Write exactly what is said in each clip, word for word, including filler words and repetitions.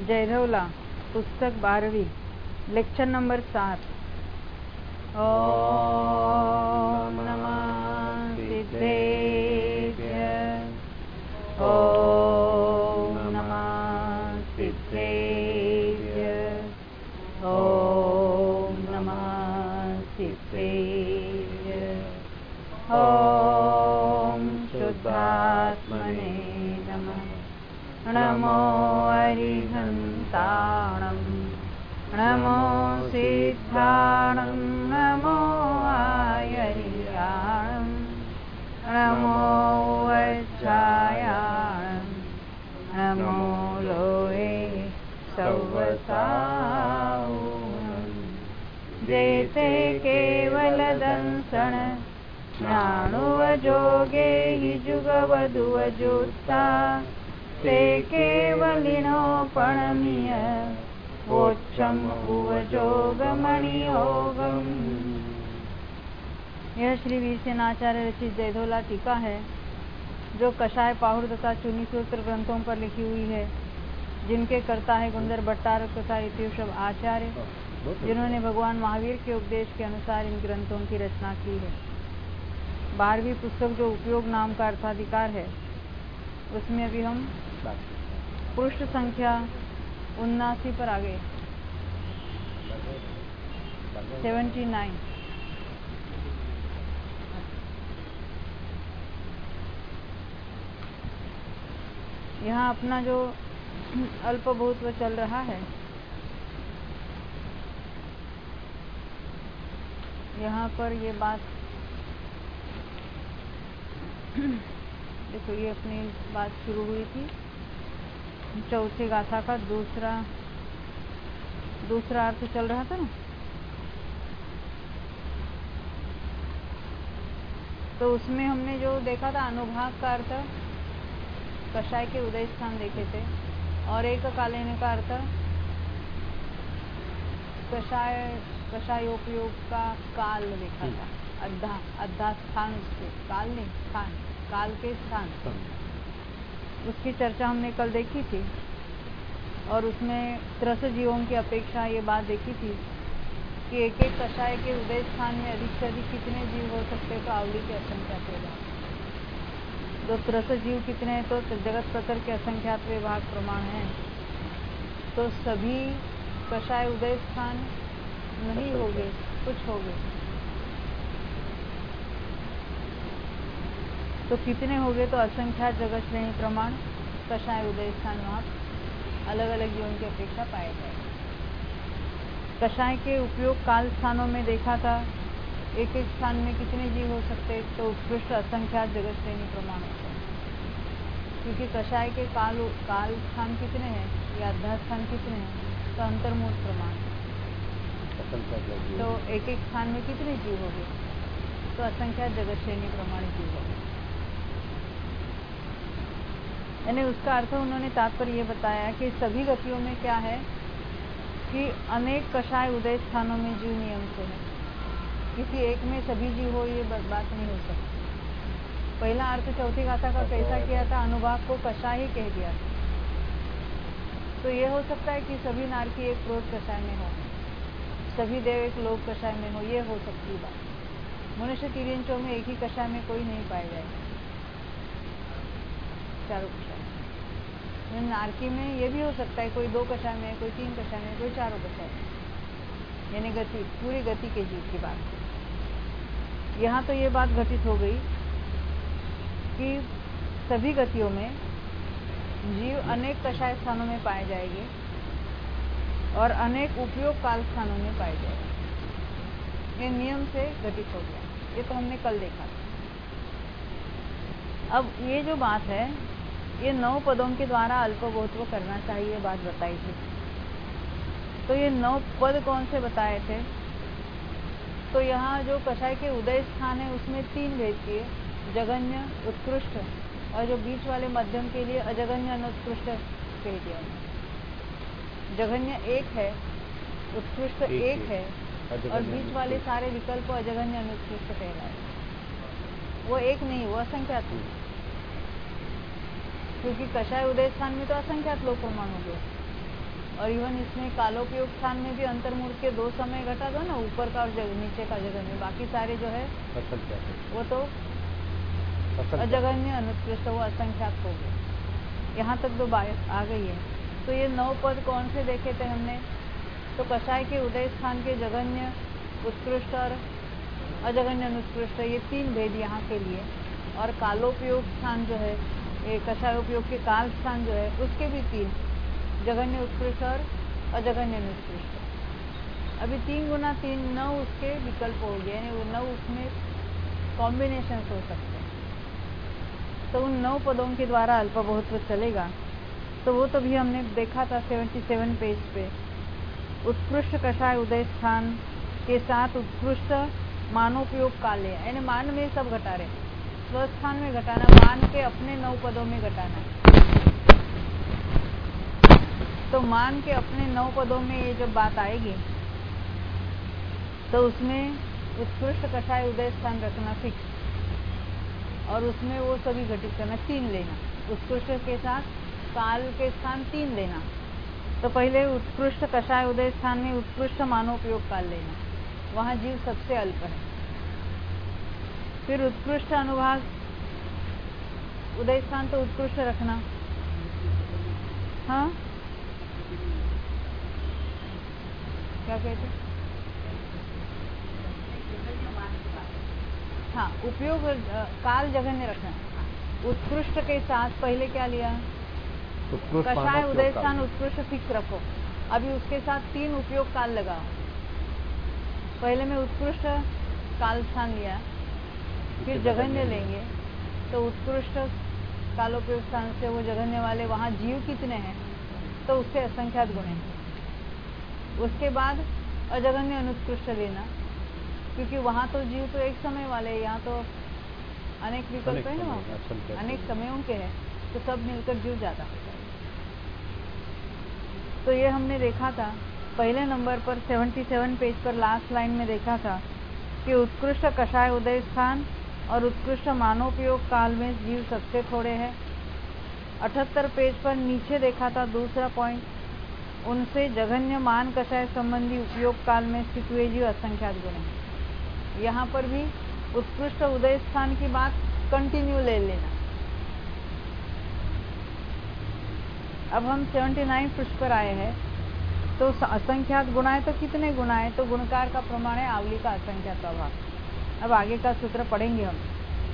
जयधवला, पुस्तक बारहवीं, lecture number सात। ओम नमः सिद्धेभ्य, ओम नमः सिद्धेभ्य, ओम नमः सिद्धेभ्य, ओम शुद्धात्मने नमः। नमो अरिहन्ताणं, नमो सिद्धाणं, नमो आयर्याणं, नमो वज्रायाणं, नमो लोहे सौवसाहुनं। जेते केवलदंसण ज्ञानुवजोगे हि जुगवधुवजोत्ता, ते केवलिनोपणमीय वोच्चम उवजोगमणियोगम। यह श्री वीरसेनाचार्य रचित जयधवला टीका है, जो कषाय, पाहुर तथा चूनी सूत्र ग्रंथों पर लिखी हुई है, जिनके कर्ता है गुंदर भट्टारक तथा इतिवृषभ आचार्य, जिन्होंने भगवान महावीर के उपदेश के अनुसार इन ग्रंथों की रचना की है। बारहवीं पुस्तक जो उपयोग नाम का अर्थाधिकार है, उसमें अभी हम पृष्ठ संख्या उन्नासी पर आ गए, सेवेंटी नाइन। यहाँ अपना जो अल्पभूतव चल रहा है, यहाँ पर ये बात देखो, ये अपनी बात शुरू हुई थी चौथी गाथा का दूसरा दूसरा अर्थ चल रहा था ना। तो उसमें हमने जो देखा था अनुभाग का अर्थ कषाय के उदय स्थान देखे थे, और एक कालीन का अर्थ कषाय कषायोपयोग का काल देखा था। अद्धा अद्धा स्थान से काल नहीं, स्थान, काल के स्थान, उसकी चर्चा हमने कल देखी थी। और उसमें त्रस जीवों की अपेक्षा ये बात देखी थी कि एक एक कषाय के उदय स्थान में अधिक से अधिक कितने जीव हो सकते, तो आवली के असंख्यात विभाग। तो त्रस जीव कितने हैं, तो जगत प्रतर के असंख्यात विभाग प्रमाण है। तो सभी कषाय उदय स्थान नहीं होंगे, कुछ होंगे। तो कितने हो गए, तो असंख्यात जगत श्रेणी प्रमाण कषाय उदय स्थान वहाँ अलग अलग जीवों की अपेक्षा पाए गए। कषाय के उपयोग काल स्थानों में देखा था, एक एक स्थान में कितने जीव हो सकते, तो उत्कृष्ट असंख्यात जगत श्रेणी प्रमाण होते हैं। क्योंकि कषाय के काल काल स्थान कितने हैं या अद्धा स्थान कितने हैं, तो अंतर्मूल प्रमाण। तो एक एक स्थान में कितने जीव हो गए, तो असंख्यात जगत श्रेणी प्रमाण जीव हो गए। यानी उसका अर्थ उन्होंने तात्पर्य ये बताया कि सभी गतियों में क्या है कि अनेक कषाय उदय स्थानों में जीव नियम से है। किसी एक में सभी जीव हो, ये बात नहीं हो सकती। पहला अर्थ चौथी गाथा का कैसा किया था, अनुभाग को कषाय ही कह दिया था। तो ये हो सकता है कि सभी नारकी एक क्रोध कषाय में हो, सभी देव एक लोक कषाय में हो, ये हो सकती बात। मनुष्य तिरिंचों में एक ही कषाय में कोई नहीं पाया जाएगा, चारों कषाय। नारकी में ये भी हो सकता है कोई दो कषाय में, कोई तीन कषाय में, कोई चारों कषाय में। यानी गति, पूरी गति के जीव की बात। यहाँ तो ये बात घटित हो गई कि सभी गतियों में जीव अनेक कषाय स्थानों में पाए जाएंगे और अनेक उपयोग काल स्थानों में पाए जाएंगे। ये नियम से घटित हो गया, ये तो हमने कल देखा था। अब ये जो बात है, ये नौ पदों के द्वारा अल्पबोधत्व करना चाहिए, बात बताई थी। तो ये नौ पद कौन से बताए थे, तो यहाँ जो कषाय के उदय स्थान है उसमें तीन भेद किए, जघन्य, उत्कृष्ट, और जो बीच वाले मध्यम के लिए अजघन्य अनुत्कृष्ट कह दिया। जघन्य एक है, उत्कृष्ट एक है, और बीच वाले सारे विकल्प अजघन्य अनुत्कृष्ट कहलाए। वो एक नहीं, वो असंख्यात है। क्योंकि कषाय उदय स्थान में तो असंख्यात लोक प्रमाण हो गए, और इवन इसमें कालोपयोग स्थान में भी अंतर्मूर्त के दो समय घटा दो ना, ऊपर का और जग, नीचे का जगन्य, बाकी सारे जो है वो तो अजगन्य अनुत्कृष्ट, वो असंख्यात हो गए। यहाँ तक दो बात आ गई है। तो ये नौ पद कौन से देखे थे हमने? तो कषाय के उदय स्थान के जगन्य, उत्कृष्ट और अजगन्य अनुत्कृष्ट, ये तीन भेद यहाँ के लिए। और कालोपयोग स्थान जो है, ये कषायोपयोग के काल स्थान जो है, उसके भी तीन, जगन्य, उत्कृष्ट और अजगन्य अनुत्कृष्ट। अभी तीन गुना तीन नौ उसके विकल्प हो गए, यानी वो नौ उसमें कॉम्बिनेशन हो सकते हैं। तो उन नौ पदों के द्वारा अल्पबहुत्व चलेगा। तो वो तो भी हमने देखा था सतहत्तर पेज पे। उत्कृष्ट कषाय उदय स्थान के साथ उत्कृष्ट मानोपयोग काल है, यानी मान में सब घटा रहे, स्वस्थान में घटाना, मान के अपने नौ पदों में घटाना। तो मान के अपने नौ पदों में ये जब बात आएगी तो उसमें उत्कृष्ट कषाय उदय स्थान रखना फिक्स, और उसमें वो सभी घटित करना, तीन लेना, उत्कृष्ट के साथ काल के स्थान तीन लेना। तो पहले उत्कृष्ट कषाय उदय स्थान में उत्कृष्ट मानोपयोग काल लेना, वहां जीव सबसे अल्प है। फिर उत्कृष्ट अनुभाग उदय स्थान तो उत्कृष्ट रखना। हाँ क्या कहते? हाँ, उपयोग काल जगन्य रखना। उत्कृष्ट के साथ पहले क्या लिया? कषाय उदय स्थान उत्कृष्ट फिक्स रखो। अभी उसके साथ तीन उपयोग काल लगाओ। पहले में उत्कृष्ट काल स्थान लिया, फिर जघन्य लेंगे, तो उत्कृष्ट कालोपयोग स्थान से वो जघन्य वाले, वहां जीव कितने हैं तो उससे असंख्यात गुणे हैं। उसके बाद अजघन्य अनुत्कृष्ट लेना, क्योंकि वहां तो जीव तो एक समय वाले, यहाँ तो अनेक विकल्प है ना, अनेक समयों के हैं, तो सब मिलकर जीव ज्यादा होता है। तो ये हमने देखा था पहले नंबर पर सतहत्तर पेज पर लास्ट लाइन में देखा था कि उत्कृष्ट कषाय उदय स्थान और उत्कृष्ट मानोपयोग काल में जीव सबसे थोड़े हैं। अठहत्तर पेज पर नीचे देखा था दूसरा पॉइंट, उनसे जघन्य मान कषाय संबंधी उपयोग काल में स्थित हुए जीव असंख्यात गुण हैं। यहाँ पर भी उत्कृष्ट उदय स्थान की बात कंटिन्यू ले लेना। अब हम उन्यासी पृष्ठ पर आए हैं। तो असंख्यात गुणाएं तो कितने गुणाएं? तो गुणकार का प्रमाण है आवली का असंख्यात प्रभाव। अब आगे का सूत्र पढ़ेंगे हम।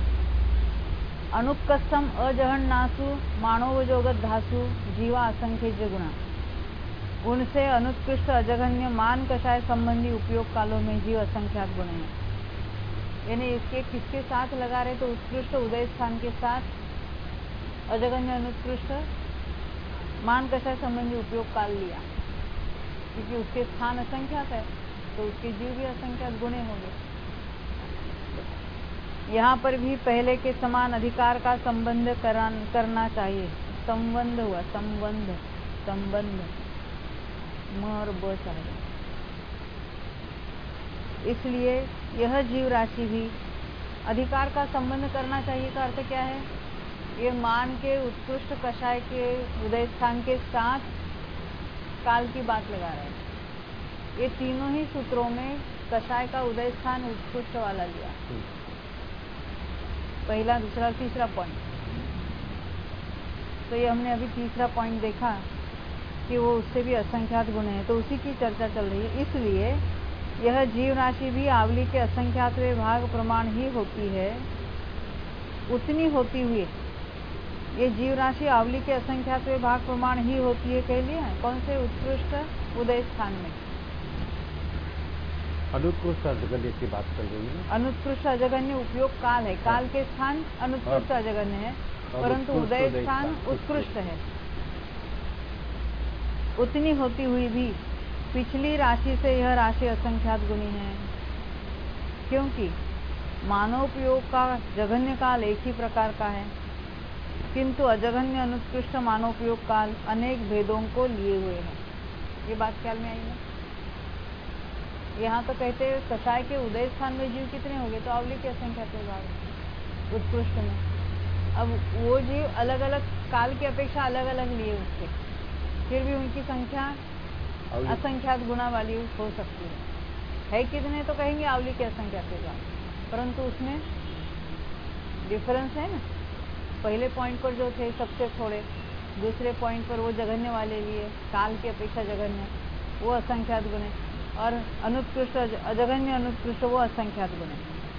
अनुपकस्थम अजहन्नासु मानोवजोगत धासु जीवा असंख्य गुणा, उनसे अनुत्कृष्ट अजघन्य मान कषाय संबंधी उपयोग कालों में जीव असंख्यात गुण है। यानी इसके किसके साथ लगा रहे? तो उत्कृष्ट उदय स्थान के साथ अजघन्य अनुत्कृष्ट मान कषाय संबंधी उपयोग काल लिया, क्योंकि उसके स्थान असंख्यात है तो उसके जीव भी असंख्यात गुणे होंगे। यहाँ पर भी पहले के समान अधिकार का संबंध करना चाहिए। संबंध हुआ, संबंध, संबंध मर ब चाहिए। इसलिए यह जीव राशि भी अधिकार का संबंध करना चाहिए का अर्थ क्या है? ये मान के उत्कृष्ट कषाय के उदय स्थान के साथ काल की बात लगा रहे हैं। ये तीनों ही सूत्रों में कषाय का उदय स्थान उत्कृष्ट वाला लिया, पहला, दूसरा, तीसरा पॉइंट। तो ये हमने अभी तीसरा पॉइंट देखा कि वो उससे भी असंख्यात गुण है, तो उसी की चर्चा चल रही है। इसलिए यह जीव राशि भी आवली के असंख्यातवें भाग प्रमाण ही होती है, उतनी होती हुई ये जीव राशि आवली के असंख्यातवें भाग प्रमाण ही होती है। कह लिया कौन से? उत्कृष्ट उदय स्थान में। अनुत्कृष्ट अजगन्य की बात कर रही है। अनुत्कृष्ट अजगन्य उपयोग काल है, काल के स्थान अनुत्कृष्ट अजगन्य है, परंतु उदय स्थान उत्कृष्ट है। उतनी होती हुई भी पिछली राशि से यह राशि असंख्यात गुणी है, क्योंकि मानोपयोग का जघन्य काल एक ही प्रकार का है, किंतु अजघन्य अनुत्कृष्ट मानोपयोग काल अनेक भेदों को लिए हुए है। ये बात ख्याल में आई ना? यहाँ तो कहते हैं कषाय के उदय स्थान में जीव कितने होंगे? तो आवली के असंख्यात भाग उत्कृष्ट में। अब वो जीव अलग अलग काल की अपेक्षा अलग अलग लिए उसके, फिर भी उनकी संख्या आवली- असंख्यात गुना वाली हो सकती है। है कितने तो कहेंगे आवली के असंख्यात के भाग, परंतु उसमें डिफरेंस है ना। पहले पॉइंट पर जो थे सबसे थोड़े, दूसरे पॉइंट पर वो जघन्य वाले लिए, काल की अपेक्षा जघन्य, वो असंख्यात गुणे, और अनुत्कृष्ट अजघन्य अनुत्कृष्ट वो असंख्यात गुणे।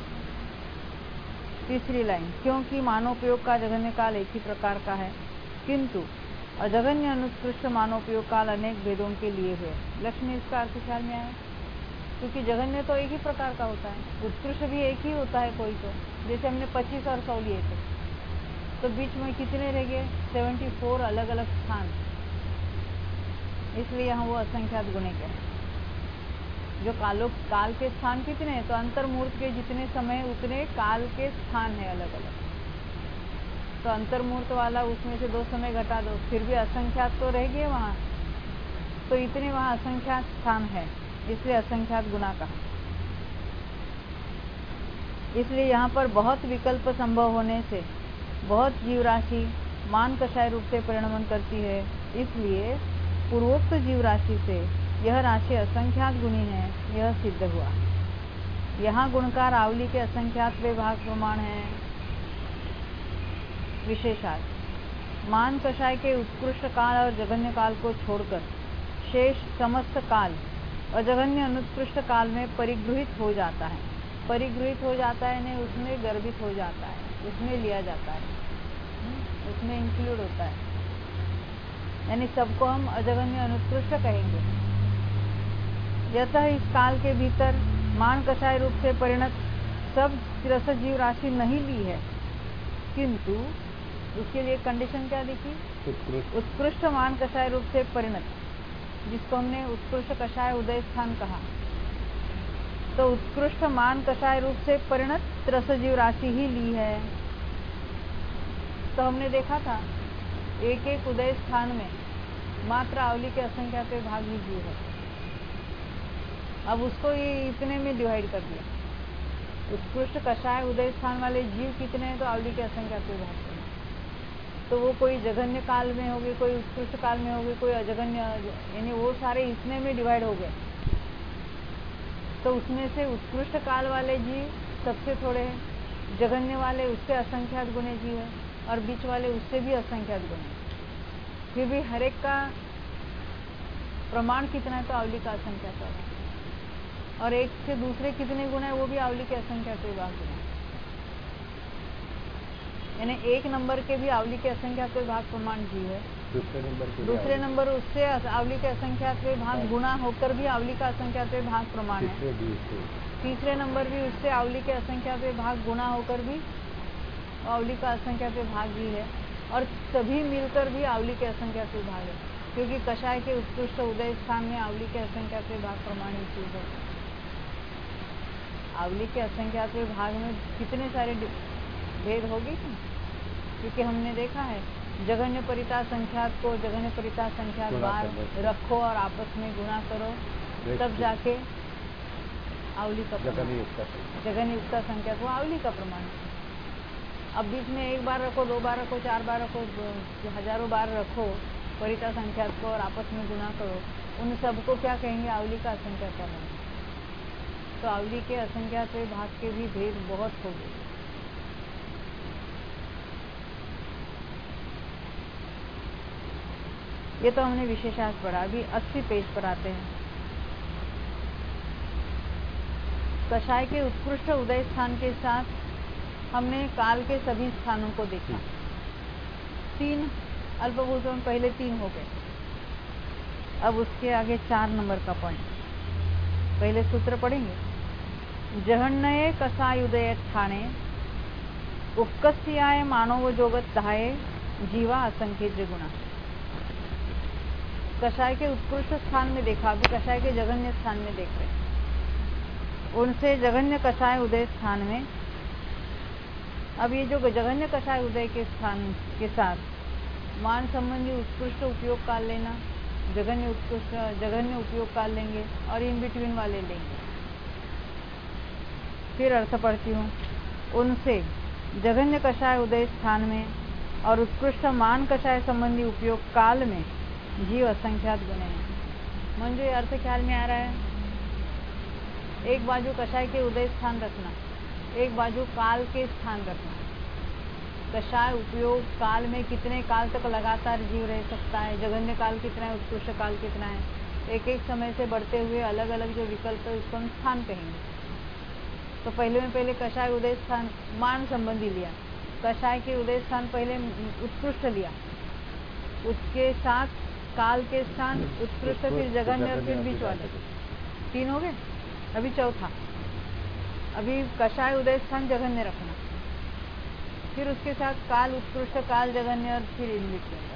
तीसरी लाइन, क्योंकि मानोपयोग का जघन्य काल एक ही प्रकार का है, किंतु अजघन्य अनुत्कृष्ट मानोपयोग काल अनेक भेदों के लिए हुए। लक्ष्मी इसका अर्थ ख्याल में आया? क्योंकि जघन्य तो एक ही प्रकार का होता है, उत्कृष्ट भी एक ही होता है कोई तो। जैसे हमने पच्चीस और सौ लिए थे, तो बीच में कितने रह गए? चौहत्तर अलग अलग स्थान, इसलिए यहाँ वो असंख्यात गुणे के हैं। जो कालो काल के स्थान कितने हैं? तो अंतर्मूर्त के जितने समय उतने काल के स्थान है अलग अलग। तो अंतर्मूर्त वाला उसमें से दो समय घटा दो, फिर भी असंख्यात तो रह गए वहाँ, तो इतने वहाँ असंख्यात स्थान है, इसलिए असंख्यात गुना कहा। इसलिए यहाँ पर बहुत विकल्प संभव होने से बहुत जीव राशि मान कषाय रूप से परिणमन करती है, इसलिए पूर्वोक्त जीव राशि से यह राशि असंख्यात गुणी है, यह सिद्ध हुआ। यहाँ गुणकार आवली के असंख्यात विभाग प्रमाण है। विशेषार्थ, मान कषाय के उत्कृष्ट काल और जघन्य काल को छोड़कर शेष समस्त काल अजघन्य अनुत्कृष्ट काल में परिगृहित हो जाता है। परिगृहित हो जाता है नहीं, उसमें गर्भित हो जाता है, उसमें लिया जाता है, उसमें इंक्लूड होता है, यानी सबको हम अजघन्य अनुत्कृष्ट कहेंगे। यतः इस काल के भीतर मान कषाय रूप से परिणत सब तिरसठ जीव राशि नहीं ली है, किंतु उसके लिए कंडीशन क्या देखी? उत्कृष्ट उत्कृष्ट मान कषाय रूप से परिणत, जिसको हमने उत्कृष्ट कषाय उदय स्थान कहा। तो उत्कृष्ट मान कषाय रूप से परिणत तिरसठ जीव राशि ही ली है। तो हमने देखा था एक एक उदय स्थान में मात्र आवली के असंख्यात भाग ही जीव है। अब उसको ये इतने में डिवाइड कर दिया। उत्कृष्ट कषाय उदय स्थान वाले जीव कितने हैं? तो आवली के असंख्यात भाग। तो वो कोई जघन्य काल में होगी, कोई उत्कृष्ट काल में होगी, कोई अजघन्य, यानी वो सारे इतने में डिवाइड हो गए। तो उसमें से उत्कृष्ट काल वाले जीव सबसे थोड़े हैं, जघन्य वाले उससे असंख्यात गुणे जीव है, और बीच वाले उससे भी असंख्यात गुणे। फिर भी हर एक का प्रमाण कितना है? तो आवली का असंख्यात है। और एक से दूसरे कितने गुण है? वो भी आवली के असंख्यात विभाग गुण है। यानी एक नंबर के भी आवली के असंख्यात विभाग प्रमाण जीव है, दूसरे नंबर के दूसरे नंबर उससे आवली के असंख्यात विभाग गुणा होकर भी आवली का असंख्यात विभाग प्रमाण है। तीसरे नंबर भी उससे आवली के असंख्यात विभाग गुणा होकर भी आवली का असंख्यात विभाग ही है, और सभी मिलकर भी आवली के असंख्यात विभाग है, क्योंकि कषाय के उत्कृष्ट उदय स्थान में आवली के असंख्यात विभाग प्रमाण ही चीज है। आवली के असंख्यात विभाग में कितने सारे भेद होगी, क्योंकि हमने देखा है जघन्य परिता संख्यात को जघन्य परिता संख्यात बार रखो और आपस में गुणा करो, तब जाके आवली का जघन्य युक्ता संख्या वो आवली का प्रमाण है। अब बीच में एक बार रखो, दो बार रखो, चार बार रखो, हजारों बार रखो परिता संख्यात को और आपस में गुणा करो, उन सबको क्या कहेंगे? आवली का असंख्यात प्रमाण। तो आवली के असंख्यात भाग के भी भेद बहुत हो गए। ये तो हमने विशेषार्थ पढ़ा। अभी अस्सी पेज पर आते हैं। कषाय के उत्कृष्ट उदय स्थान के साथ हमने काल के सभी स्थानों को देखा। तीन अल्पभूतों में पहले तीन हो गए, अब उसके आगे चार नंबर का पॉइंट। पहले सूत्र पढ़ेंगे। जहन्नये कषाय उदय स्थाने उपकस्याय मानव जोगत दहाये जीवा असंख्य गुणा। कषाय के उत्कृष्ट स्थान में देखा, अभी कषाय के जघन्य स्थान में देख रहे। उनसे जघन्य कषाय उदय स्थान में, अब ये जो जघन्य कषाय उदय के स्थान के साथ मान संबंधी उत्कृष्ट उपयोग काल लेना, जघन्य उत्कृष्ट जघन्य उपयोग काल लेंगे और इन बिटवीन वाले लेंगे। फिर अर्थ पढ़ती हूँ। उनसे जघन्य कषाय उदय स्थान में और उत्कृष्ट मान कषाय संबंधी उपयोग काल में जीव असंख्यात गुणे हैं। मंजू, ये अर्थ ख्याल में आ रहा है? एक बाजू कषाय के उदय स्थान रखना, एक बाजू काल के स्थान रखना। कषाय उपयोग काल में कितने काल तक लगातार जीव रह सकता है, जघन्य काल कितना है, उत्कृष्ट काल कितना है, एक एक समय से बढ़ते हुए अलग अलग जो विकल्प है उसको हम स्थान कहेंगे। तो पहले में पहले कषाय उदय स्थान मान संबंधी लिया, कषाय के उदय स्थान पहले उत्कृष्ट लिया, उसके साथ काल के स्थान उत्कृष्ट, फिर जघन्य और फिर बीच वाले, तीन हो गए। अभी चौथा, अभी कषाय उदय स्थान जघन्य रखना, फिर उसके साथ काल उत्कृष्ट, काल जघन्य और फिर इन बीच में।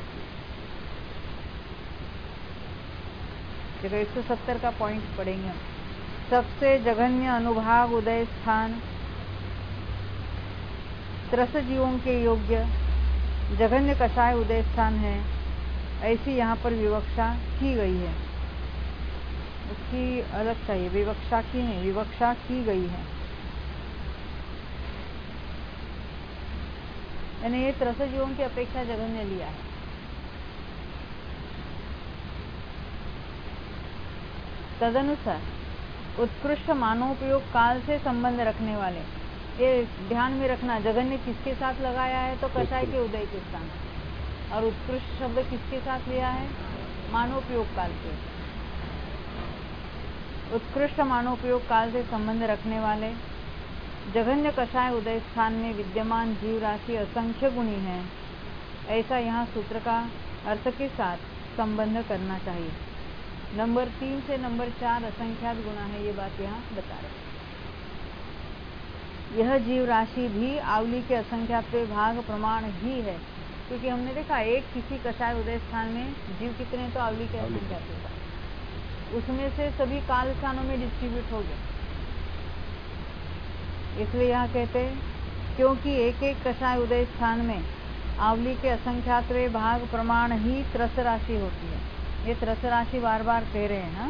देखो एक सौ सत्तर का पॉइंट पढ़ेंगे हम। सबसे जघन्य अनुभाग उदय स्थान त्रस जीवों के योग्य जघन्य कषाय उदय स्थान है, ऐसी यहाँ पर विवक्षा की गई है। उसकी अलग चाहिए, विवक्षा की नहीं, विवक्षा की गई है। यानी ये त्रस जीवों की अपेक्षा जघन्य लिया है। तदनुसार उत्कृष्ट मानोपयोग काल से संबंध रखने वाले, ये ध्यान में रखना, जघन्य किसके साथ लगाया है तो कषाय के उदय के स्थान, और उत्कृष्ट शब्द किसके साथ लिया है, मानोपयोग काल के। उत्कृष्ट मानोपयोग काल से संबंध रखने वाले जघन्य कषाय उदय स्थान में विद्यमान जीव राशि असंख्य गुणी है, ऐसा यहाँ सूत्र का अर्थ के साथ संबंध करना चाहिए। नंबर तीन से नंबर चार असंख्यात गुना है, ये बात यहाँ बता रहे। यह जीव राशि भी आवली के असंख्यात भाग प्रमाण ही है, क्योंकि हमने देखा एक किसी कषाय उदय स्थान में जीव कितने तो आवली के असंख्यात, उसमें से सभी काल स्थानों में डिस्ट्रीब्यूट हो गए। इसलिए यहाँ कहते हैं क्योंकि एक एक कषाय उदय स्थान में आवली के असंख्यातवे भाग प्रमाण ही त्रस राशि होती है। ये त्रस राशि बार बार कह रहे हैं ना।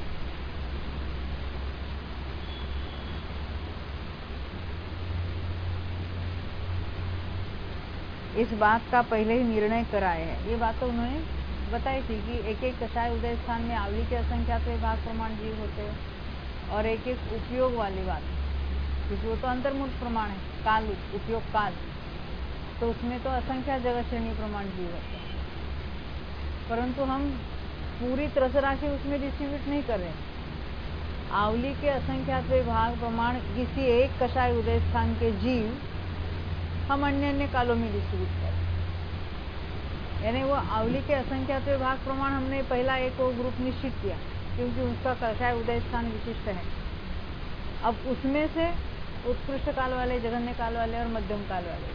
इस बात का पहले ही निर्णय कराए है। ये बात तो उन्होंने बताई थी कि एक एक कषाय उदय स्थान में आवली के असंख्यातवे भाग प्रमाण जीव होते हैं, और एक एक उपयोग वाली बात, क्योंकि वो तो अंतर्मुख प्रमाण है, काल उपयोग काल, तो उसमें तो असंख्या जगत श्रेणी प्रमाण जीव होते हैं। परंतु हम पूरी त्रस राशि उसमें डिस्ट्रीब्यूट नहीं कर रहे। आवली के असंख्यात भाग प्रमाण किसी एक कषाय उदय स्थान के जीव हम अन्य अन्य कालों में डिस्ट्रीब्यूट करें, यानी वो आवली के असंख्यात भाग प्रमाण हमने पहला एक वो ग्रुप निश्चित किया, क्योंकि उसका कषाय उदय स्थान विशिष्ट है। अब उसमें से उत्कृष्ट काल वाले, जघन्य काल वाले और मध्यम काल वाले,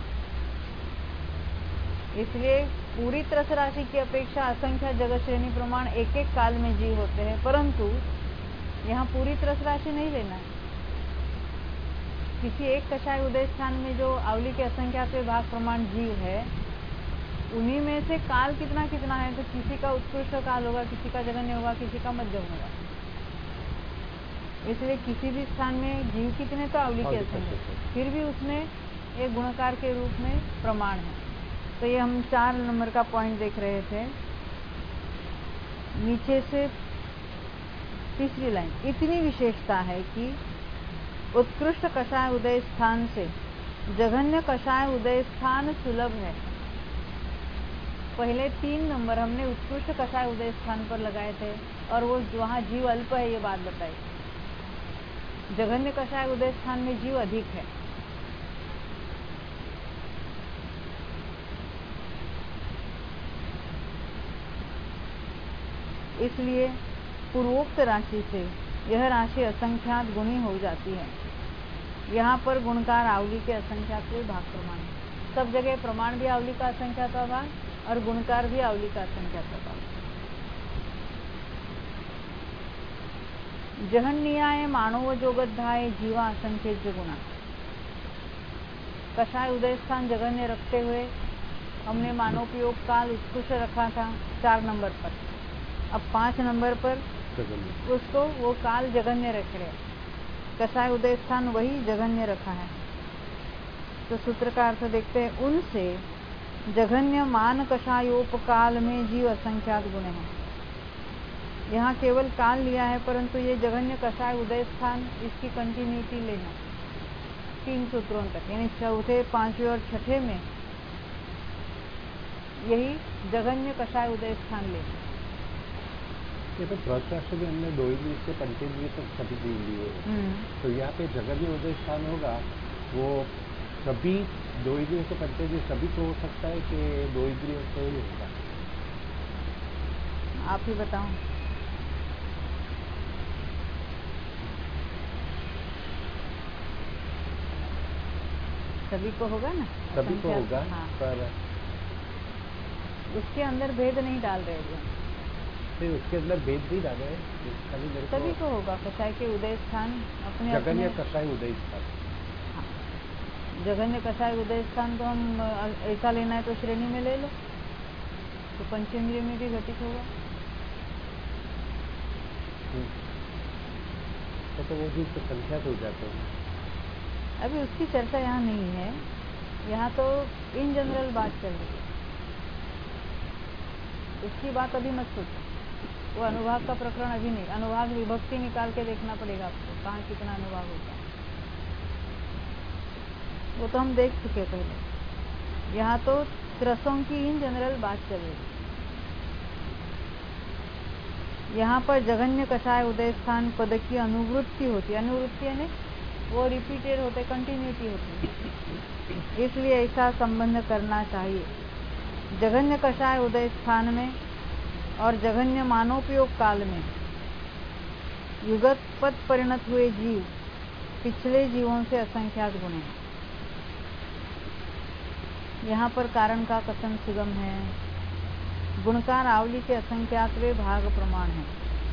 इसलिए पूरी त्रस राशि की अपेक्षा असंख्य जगत श्रेणी प्रमाण एक एक काल में जीव होते हैं। परंतु यहाँ पूरी त्रस राशि नहीं लेना है। किसी एक कषाय उदय स्थान में जो आवली के असंख्यात भाग प्रमाण जीव है, उन्हीं में से काल कितना कितना है, तो किसी का उत्कृष्ट काल होगा, किसी का जघन्य होगा, किसी का मध्यम होगा। इसलिए किसी भी स्थान में जीव कितने तो आवली के असंख्य, फिर भी उसमें एक गुणकार के रूप में प्रमाण है। तो ये हम चार नंबर का पॉइंट देख रहे थे। नीचे से तीसरी लाइन, इतनी विशेषता है कि उत्कृष्ट कषाय उदय स्थान से जघन्य कषाय उदय स्थान सुलभ है। पहले तीन नंबर हमने उत्कृष्ट कषाय उदय स्थान पर लगाए थे, और वो वहाँ जीव अल्प है ये बात बताई। जघन्य कषाय उदय स्थान में जीव अधिक है। इसलिए पूर्वोक्त राशि से यह राशि असंख्यात गुणी हो जाती है। यहाँ पर गुणकार आवली के असंख्यात भाग प्रमाण है। सब जगह प्रमाण भी आवली का असंख्यात भाग और गुणकार भी आवली का असंख्यात भाग। जहन्नियाय मानव जोगध्याय जीवा असंख्य गुणा। कषाय उदय स्थान जघन्य रखते हुए हमने मानोपयोग काल उत्कृष्ट रखा था चार नंबर पर। अब पांच नंबर पर उसको वो काल जघन्य रख रहे, कषाय उदय स्थान वही जघन्य रखा है। तो सूत्र का अर्थ देखते हैं, उनसे जघन्य मान कषायोपकाल में जीव असंख्यात गुण है। यहाँ केवल काल लिया है, परंतु ये जघन्य कषाय उदय स्थान, इसकी कंटिन्यूटी लेना तीन सूत्रों तक, यानी चौथे, पांचवें और छठे में यही जघन्य कषाय उदय स्थान लेना। ये तो प्रश्न भी हमने दो ही से पंचेंद्रिय तक सभी चीज ली है, तो यहाँ पे जगन्य उदय स्थान होगा, वो सभी दो इंद्रियों से पंचेंद्रिय सभी को हो सकता है कि दो इंद्रियों से ही होगा? आप ही बताओ। सभी को होगा ना? सभी को होगा। हाँ। पर उसके अंदर भेद नहीं डाल रहे हैं, फिर उसके अंदर भेद नहीं डाले हैं, सभी को होगा। कषाय के उदय स्थान अपने जघन्य कषाय उदय स्थान। हाँ, जघन्य कषाय उदय स्थान तो हम ऐसा लेना है तो श्रेणी में ले लो, तो पंचेंद्रिय में भी घटित होगा। तो, तो वो भी तो संख्यात हो जाते हैं। अभी उसकी चर्चा यहाँ नहीं है, यहाँ तो इन जनरल बात चल रही है, उसकी बात अभी मत सोचो। वो अनुभाग का प्रकरण अभी नहीं, अनुभाग विभक्ति निकाल के देखना पड़ेगा आपको, कहाँ कितना अनुभाग होता है, वो तो हम देख चुके पहले। यहाँ तो त्रसों की इन जनरल बात चल रही है। यहाँ पर जघन्य कषाय उदय स्थान पद की अनुवृत्ति होती है, अनुवृत्ति यानी वो रिपीटेड होते, कंटिन्यूटी होती है, इसलिए ऐसा संबंध करना चाहिए। जघन्य कषाय उदय स्थान में और जघन्य मानोपयोग काल में युगत पद परिणत हुए जीव पिछले जीवों से असंख्यात गुण हैं। यहाँ पर कारण का कथन सुगम है। गुणकार आवली के असंख्यातवे भाग प्रमाण है।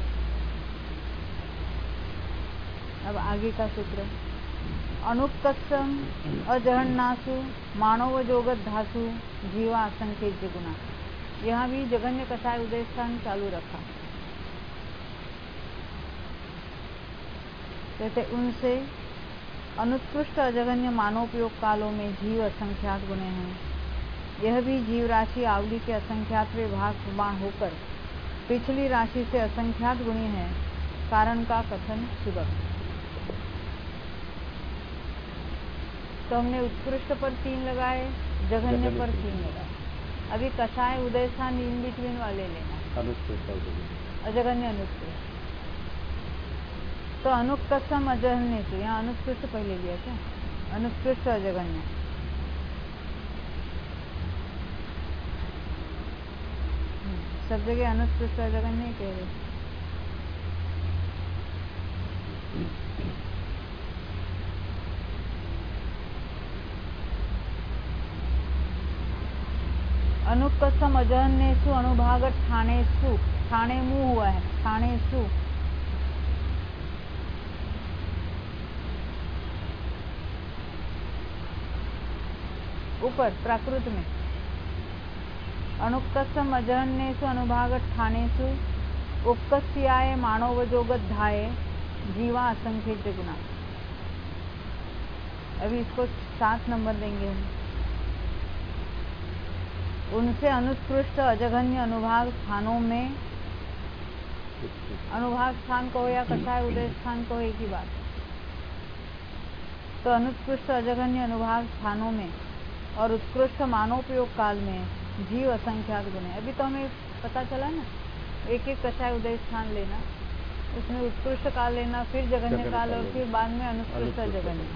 अब आगे का सूत्र, अनुपकस्सम अजहन्नासु मानव जोगत धासु जीवा असंख्य गुणा। यहाँ भी जघन्य कषाय उदय स्थान चालू रखा। कहते उनसे अनुत्कृष्ट अजघन्य मानोपयोग कालों में जीव असंख्यात गुणे हैं। यह भी जीव राशि आवली के असंख्यात भाग प्रमाण होकर पिछली राशि से असंख्यात गुणी है। कारण का कथन सुगम। तो हमने उत्कृष्ट पर तीन लगाए, जघन्य पर तीन लगाए। अभी कषाय उदय स्थान इन बिटवीन वाले लेना, अजघन्य अनुत्कृष्ट। तो अनुपकस्सम अजघन्य से यहाँ अनुत्कृष्ट पहले लिया क्या? अनुत्कृष्ट अजघन्य, सब जगह अनुत्कृष्ट अजघन्य कह रहे। अनुपकस्सम अजहन्येषु अनुभाग ठाणेषु, ठाणे मुंह हुआ है, ठाणेषु ऊपर प्राकृत में अनुपकस्सम अजहन्येषु अनुभाग ठाणेषु उपकस्याय मानवजोगत धाये जीवा असंख्य गुणा। अभी इसको सात नंबर देंगे हम। उनसे अनुत्कृष्ट अजघन्य अनुभाग स्थानों में, अनुभाग स्थान को या कषाय उदय स्थान को एक ही बात। तो अनुत्कृष्ट अजघन्य अनुभाग स्थानों में और उत्कृष्ट मानोपयोग काल में जीव असंख्यात गुण है। अभी तो हमें पता चला ना, एक एक कषाय उदय स्थान लेना, उसमें उत्कृष्ट काल लेना, फिर जघन्य काल और फिर बाद में अनुत्कृष्ट जघन्य।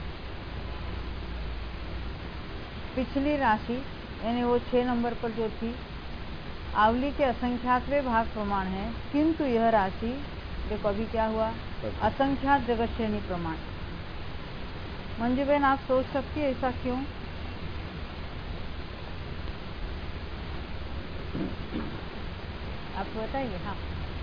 पिछली राशि यानी वो छह नंबर पर जो थी, आवली के असंख्यातवे भाग प्रमाण है, किंतु यह राशि देखो अभी क्या हुआ, असंख्यात जगत श्रेणी प्रमाण। मंजू बहन आप सोच सकती है ऐसा क्यों? आप बताइए। हाँ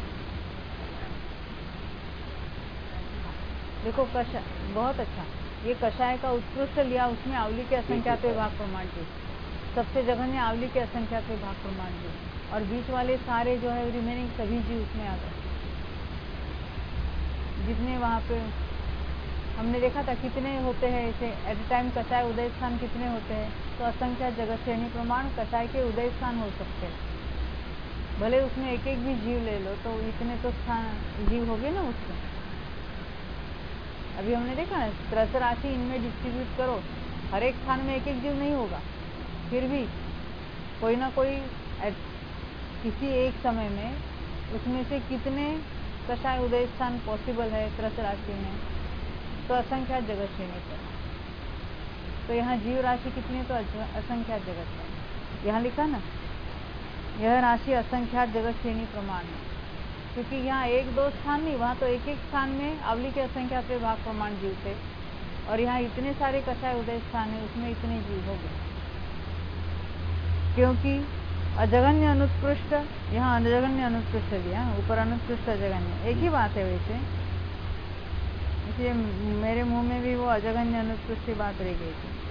देखो कषाय, बहुत अच्छा, ये कषाय का उत्कृष्ट लिया, उसमें आवली के असंख्यात भाग प्रमाण के, सबसे जघन्य आवली के असंख्यात भाग प्रमाण के, और बीच वाले सारे जो है रिमेनिंग सभी जीव उसमें आ गए। जितने वहाँ पे हमने देखा था कितने होते हैं ऐसे एट ए टाइम कषाय उदय स्थान कितने होते हैं, तो असंख्यात जगत श्रेणी प्रमाण कषाय के उदय स्थान हो सकते हैं। भले उसमें एक एक भी जीव ले लो तो इतने तो स्थान जीव हो गए ना उसमें। अभी हमने देखा ना, त्रस राशि इनमें डिस्ट्रीब्यूट करो, हर एक स्थान में एक एक जीव नहीं होगा, फिर भी कोई ना कोई किसी एक समय में उसमें से कितने कषाय उदय स्थान पॉसिबल है त्रस राशि में, तो असंख्यात जगत श्रेणी पर। तो यहाँ जीव राशि कितनी, तो असंख्यात जगत है। यहाँ लिखा ना, यह राशि असंख्यात जगत श्रेणी प्रमाण है, क्योंकि यहाँ एक दो स्थान नहीं, वहाँ तो एक एक स्थान में अवली के असंख्यात विभाग प्रमाण जीव थे, और यहाँ इतने सारे कषाय उदय स्थान है, उसमें इतने जीव हो गए। क्योंकि अजगन्य अनुत्कृष्ट, यहाँ अजगन्य अनुत्कृष्ट दिया, ऊपर अनुत्कृष्ट अजगन्य एक ही बात है वैसे, इसलिए मेरे मुंह में भी वो अजगन्य अनुत्कृष्ट की बात रह गई थी।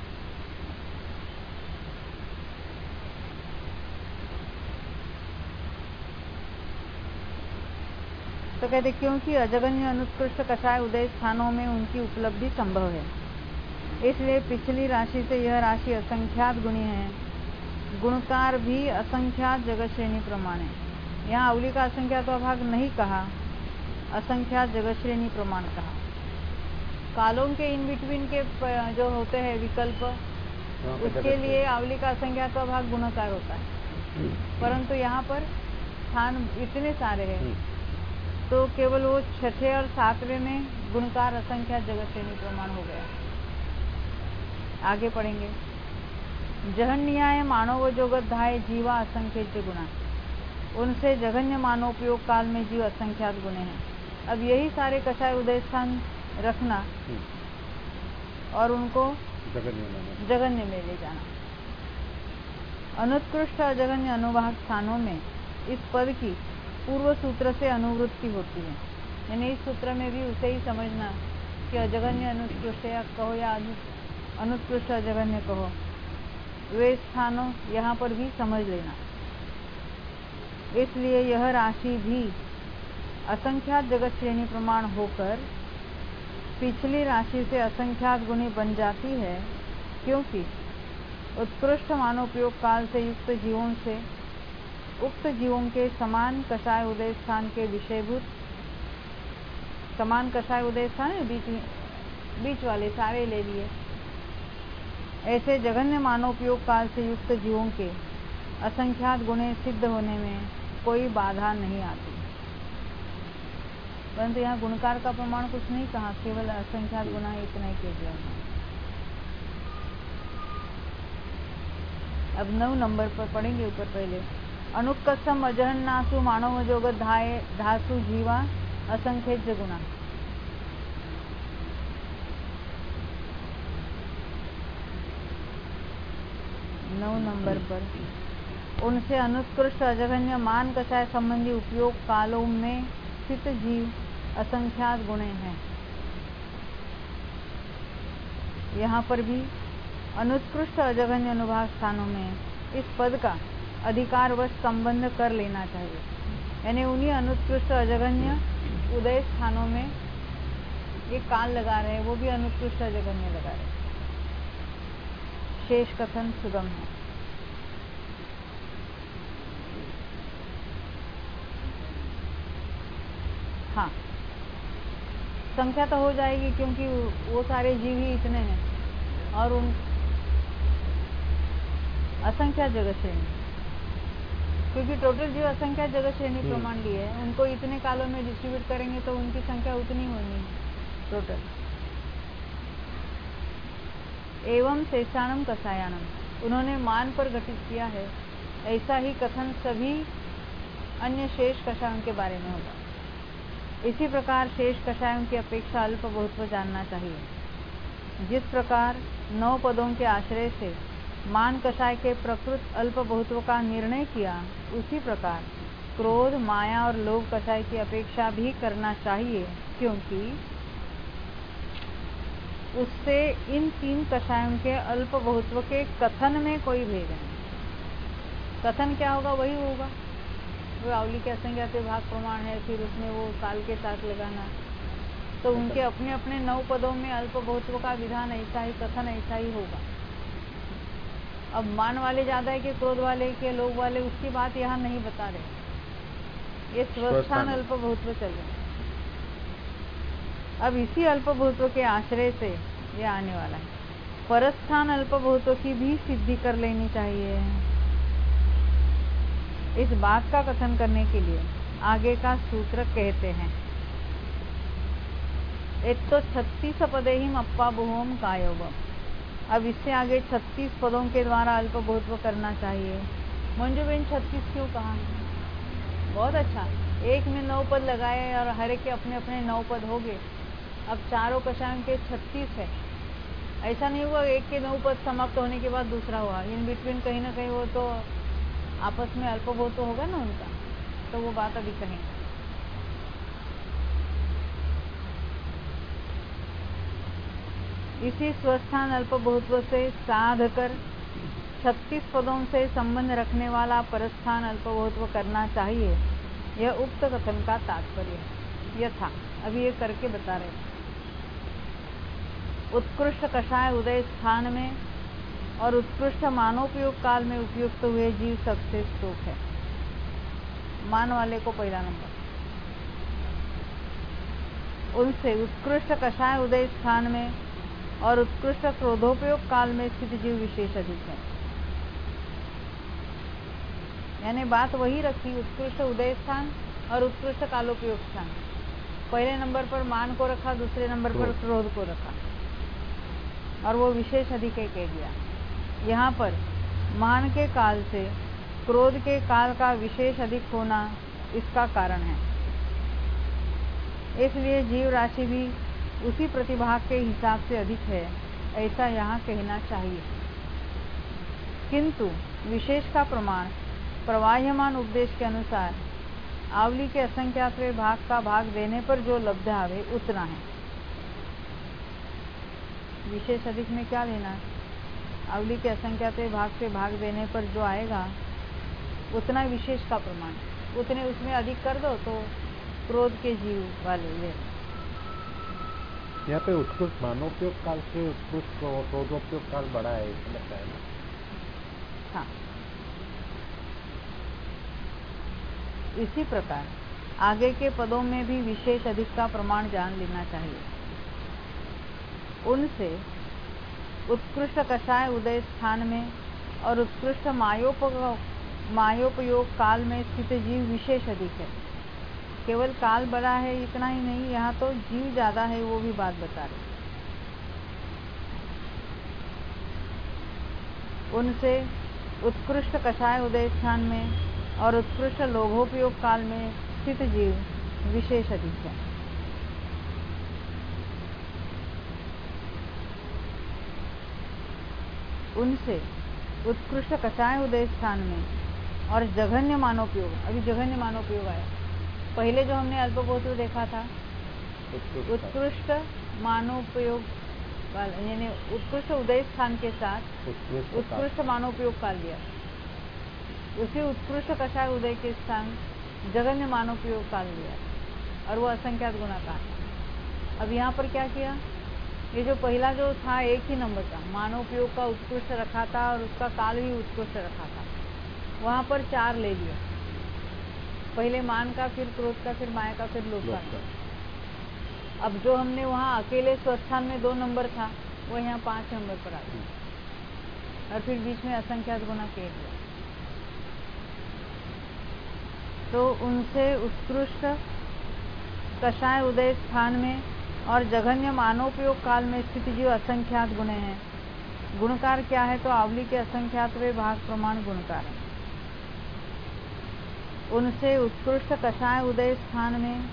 तो कहते क्योंकि अजगन्य अनुत्कृष्ट कषाय उदय स्थानों में उनकी उपलब्धि संभव है, इसलिए पिछली राशि से यह राशि असंख्यात गुणी है। गुणकार भी असंख्यात जगत श्रेणी प्रमाण है। यहाँ अवली का असंख्यात भाग नहीं कहा, असंख्यात जगत श्रेणी प्रमाण कहा। कालों के इन बिटवीन के जो होते हैं विकल्प, उसके लिए अवली का असंख्यात भाग गुणकार होता है, परंतु यहाँ पर स्थान इतने सारे हैं तो केवल वो छठे और सातवें में गुणकार असंख्यात जगत श्रेणी प्रमाण हो गया। आगे पढ़ेंगे, जहन्याय मानव जोगत धाय जीवा असंख्य गुणा, उनसे जघन्य मानवोपयोग काल में जीव असंख्यात गुणे हैं। अब यही सारे कषाय उदय स्थान रखना और उनको जघन्य में ले जाना। अनुत्कृष्ट और जघन्य अनुवाहक स्थानों में इस पद की पूर्व सूत्र से अनुवृत्ति होती है, यानी इस सूत्र में भी उसे ही समझना कि अजगन्य अनुत्कृष्ट या कहो या अनुत्कृष्ट अजगन्य कहो, वे स्थानों यहाँ पर भी समझ लेना। इसलिए यह राशि भी असंख्यात जगत श्रेणी प्रमाण होकर पिछली राशि से असंख्यात गुणी बन जाती है, क्योंकि उत्कृष्ट मानोपयोग काल से युक्त जीवों से उक्त जीवों के समान कषाय उदय स्थान के विषयभूत, समान कषाय उदय स्थान है बीच बीच वाले सारे ले लिए, ऐसे जघन्य मानोपयोग काल से युक्त जीवों के असंख्यात गुणे सिद्ध होने में कोई बाधा नहीं आती। परंतु यहाँ गुणकार का प्रमाण कुछ नहीं कहा, केवल असंख्यात गुणा इतना ही कह दिया। अब नौ नंबर पर पढ़ेंगे ऊपर पहले, अनुकसम अजहन्नासु मानव जोगत धाये धासु जीवा असंख्य गुणा। नौ नंबर पर, उनसे अनुत्कृष्ट अजघन्य मान कषाय संबंधी उपयोग कालों में स्थित जीव असंख्यात गुणे हैं। यहाँ पर भी अनुत्कृष्ट अजघन्य अनुभाग स्थानों में इस पद का अधिकारवश संबंध कर लेना चाहिए, यानी उन्हीं अनुत्कृष्ट अजघन्य उदय स्थानों में ये काल लगा रहे हैं, वो भी अनुत्कृष्ट अजघन्य लगा रहे हैं। शेष कथन सुगम है। हाँ, संख्या तो हो जाएगी क्योंकि वो सारे जीव ही इतने हैं और उन असंख्या जगत श्रेणी, क्योंकि टोटल जीव असंख्या जगत श्रेणी प्रमाण लिए है, उनको इतने कालों में डिस्ट्रीब्यूट करेंगे तो उनकी संख्या उतनी होनी है टोटल। एवं शेषाणम कषायाणम, उन्होंने मान पर घटित किया है, ऐसा ही कथन सभी अन्य शेष कषायों के बारे में होगा। इसी प्रकार शेष कषायों की अपेक्षा अल्प बहुत्व जानना चाहिए। जिस प्रकार नौ पदों के आश्रय से मान कषाय के प्रकृत अल्प बहुत्व का निर्णय किया, उसी प्रकार क्रोध, माया और लोभ कषाय की अपेक्षा भी करना चाहिए, क्योंकि उससे इन तीन कषायों के अल्प बहुत्व के कथन में कोई भेद नहीं। कथन क्या होगा वही होगा, वो अवली के असंख्यात विभाग प्रमाण है, फिर उसमें वो काल के साथ लगाना, तो उनके अपने अपने नौ पदों में अल्प बहुत्व का विधान ऐसा ही, कथन ऐसा ही होगा। अब मान वाले ज्यादा है कि क्रोध वाले के लोभ वाले, उसकी बात यहाँ नहीं बता रहे। ये स्वस्थान अल्पभूतत्व चल रहे हैं। अब इसी अल्पभूतत्व के आश्रय से ये आने वाला है। परस्थान अल्पभूतत्व की भी सिद्धि कर लेनी चाहिए। इस बात का कथन करने के लिए आगे का सूत्र कहते हैं, एक तो छत्तीस पदेहिम अप्पाबुहोम कायोगम। अब इससे आगे छत्तीस पदों के द्वारा अल्पभूतत्व करना चाहिए। मंजूबेन छत्तीस क्यों कहा? बहुत अच्छा, एक में नौ पद लगाए और हर एक के अपने अपने नौ पद हो गए। अब चारों कषायों के छत्तीस है। ऐसा नहीं हुआ एक के नौ पद समाप्त होने के बाद दूसरा हुआ, इन बिटवीन कहीं ना कहीं वो तो आपस में अल्पभूतत्व होगा ना उनका, तो वो बात अभी कहेंगे। इसी स्वस्थान अल्पभूतत्व से साध कर छत्तीस पदों से संबंध रखने वाला परस्थान अल्पभूतत्व करना चाहिए, यह उक्त कथन का तात्पर्य है। यथा अभी ये करके बता रहे हैं। उत्कृष्ट कषाय उदय स्थान में और उत्कृष्ट मानोपयोग काल में उपयुक्त हुए जीव सबसे स्तोक है। मान वाले को पहला नंबर। उनसे उत्कृष्ट कषाय उदय स्थान में और उत्कृष्ट क्रोधोपयोग काल में स्थित जीव विशेष अधिक है। यानी बात वही रखी, उत्कृष्ट उदय स्थान और उत्कृष्ट कालोपयोग स्थान। पहले नंबर पर मान को रखा, दूसरे नंबर पर क्रोध को रखा और वो विशेष अधिक है कह दिया। यहाँ पर मान के काल से क्रोध के काल का विशेष अधिक होना इसका कारण है। इसलिए जीव राशि भी उसी प्रतिभाग के हिसाब से अधिक है, ऐसा यहाँ कहना चाहिए। किंतु विशेष का प्रमाण प्रवाह्यमान उपदेश के अनुसार आवली के असंख्यातवें भाग का भाग देने पर जो लब्ध आवे उतना है। विशेष अधिक में क्या लेना है? आवली के असंख्यातवें भाग से भाग देने पर जो आएगा उतना विशेष का प्रमाण, उतने उसमें अधिक कर दो तो क्रोध के जीव वाले ले। यहाँ पे उत्कृष्ट मानोपयोग काल से उत्कृष्ट क्रोधोपयोग काल बड़ा है लगता है ना? हाँ, इसी प्रकार आगे के पदों में भी विशेष अधिक का प्रमाण जान लेना चाहिए। उनसे उत्कृष्ट कषाय उदय स्थान में और उत्कृष्ट मायोपयोग मायोपयोग काल में स्थित जीव विशेष अधिक है। केवल काल बड़ा है इतना ही नहीं, यहाँ तो जीव ज्यादा है, वो भी बात बता रहे। उनसे उत्कृष्ट कषाय उदय स्थान में और उत्कृष्ट लोभोपयोग काल में स्थित जीव विशेष अधिक है। उनसे उत्कृष्ट कषाय उदय स्थान में और जघन्य मानोपयोग, अभी जघन्य मानोपयोग आया। पहले जो हमने अल्पभूतत्व देखा था उत्कृष्ट मानोपयोग काल, यानी उत्कृष्ट उदय स्थान के साथ उत्कृष्ट मानोपयोग काल लिया। उसी उत्कृष्ट कषाय उदय के स्थान जघन्य मानोपयोग काल लिया और वो असंख्यात गुणा का। अब यहाँ पर क्या किया? ये जो पहला जो था एक ही नंबर का मानोपयोग का उत्कृष्ट रखा था और उसका काल भी उत्कृष्ट रखा था, वहां पर चार ले लिया। पहले मान का, फिर क्रोध का, फिर माया का, फिर लोभ का। अब जो हमने वहाँ अकेले स्वस्थान में दो नंबर था वो यहाँ पांच नंबर पर आ गया और फिर बीच में असंख्यात गुना कह दिया। तो उनसे उत्कृष्ट कषाय उदय स्थान में और जघन्य मानोपयोग काल में स्थित जीव असंख्यात गुणे हैं। गुणकार क्या है? तो आवली के असंख्यातवें भाग प्रमाण गुणकार है। उनसे उत्कृष्ट कषाय उदय स्थान में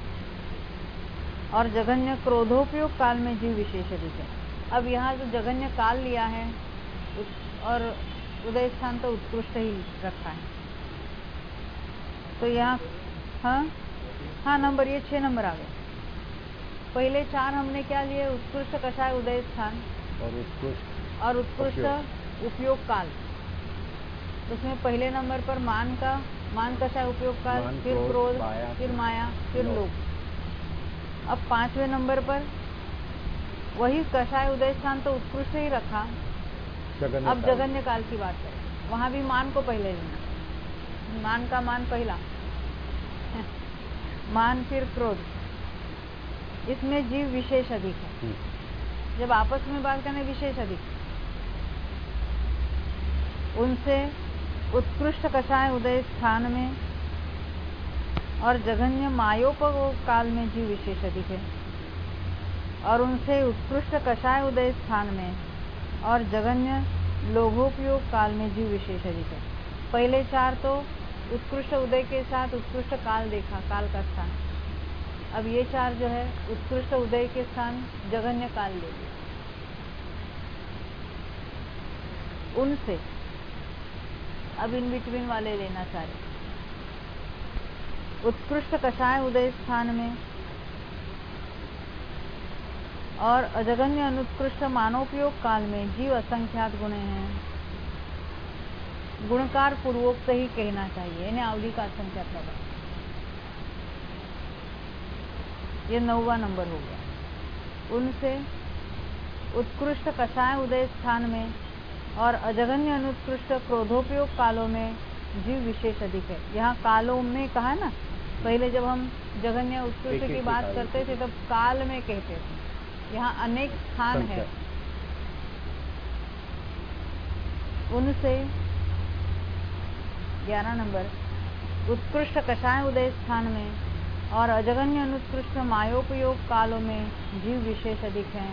और जघन्य क्रोधोपयोग काल में जीव विशेष अधिक है। अब यहाँ जो जघन्य काल लिया है और उदय स्थान तो उत्कृष्ट ही रखा है, तो यहाँ हाँ हाँ नंबर ये छह नंबर आ गए। पहले चार हमने क्या लिए? उत्कृष्ट कषाय उदय स्थान और उत्कृष्ट और उत्कृष्ट उपयोग काल। उसमें पहले नंबर पर मान का मान कषाय उपयोग काल, फिर क्रोध, फिर माया, फिर लोभ। अब पांचवें नंबर पर वही कषाय उदय स्थान तो उत्कृष्ट ही रखा जगन्य अब काल। जगन्य काल की बात करें, वहां भी मान को पहले लेना, मान का मान पहला मान फिर क्रोध, इसमें जीव विशेष अधिक है। जब आपस में बात करने विशेष अधिक, उनसे उत्कृष्ट कषाय उदय स्थान में और जघन्य मायोपयोग काल में जीव विशेष अधिक है, और उनसे उत्कृष्ट कषाय उदय स्थान में और जघन्य लोभोपयोग काल में जीव विशेष अधिक है। पहले चार तो उत्कृष्ट उदय के साथ उत्कृष्ट काल देखा, काल का स्थान। अब ये चार जो है उत्कृष्ट उदय के स्थान जघन्य काल ले लिया। उनसे अब इन बिटवीन वाले लेना चाह रहे, उत्कृष्ट कषाय उदय स्थान में और अजगन्य अनुत्कृष्ट मानोपयोग काल में जीव असंख्यात गुणे हैं। गुणकार पूर्वोक्त ही कहना चाहिए, इन्हें आवली का असंख्यात लगा। ये नौवा नंबर हो गया। उनसे उत्कृष्ट कषाय उदय स्थान में और अजगन्य अनुत्कृष्ट क्रोधोपयोग कालों में जीव विशेष अधिक है। यहाँ कालों में कहा ना, पहले जब हम जघन्य उत्कृष्ट की बात करते थे तब काल में कहते थे, यहाँ अनेक स्थान है। उनसे ग्यारह नंबर उत्कृष्ट कषाय उदय स्थान में और अजगन्य अनुत्कृष्ट मायोपयोग कालों में जीव विशेष अधिक हैं।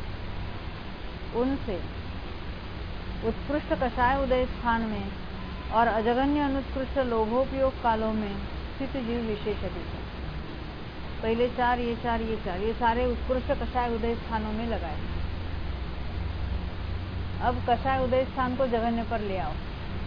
उनसे उत्कृष्ट कषाय उदय स्थान में और अजगन्य अनुत्कृष्ट लोभोपयोग कालों में स्थित जीव विशेष अधिक है। पहले चार, ये चार, ये चार, ये सारे उत्कृष्ट कषाय उदय स्थानों में लगाए। अब कषाय उदय स्थान को जघन्य पर ले आओ।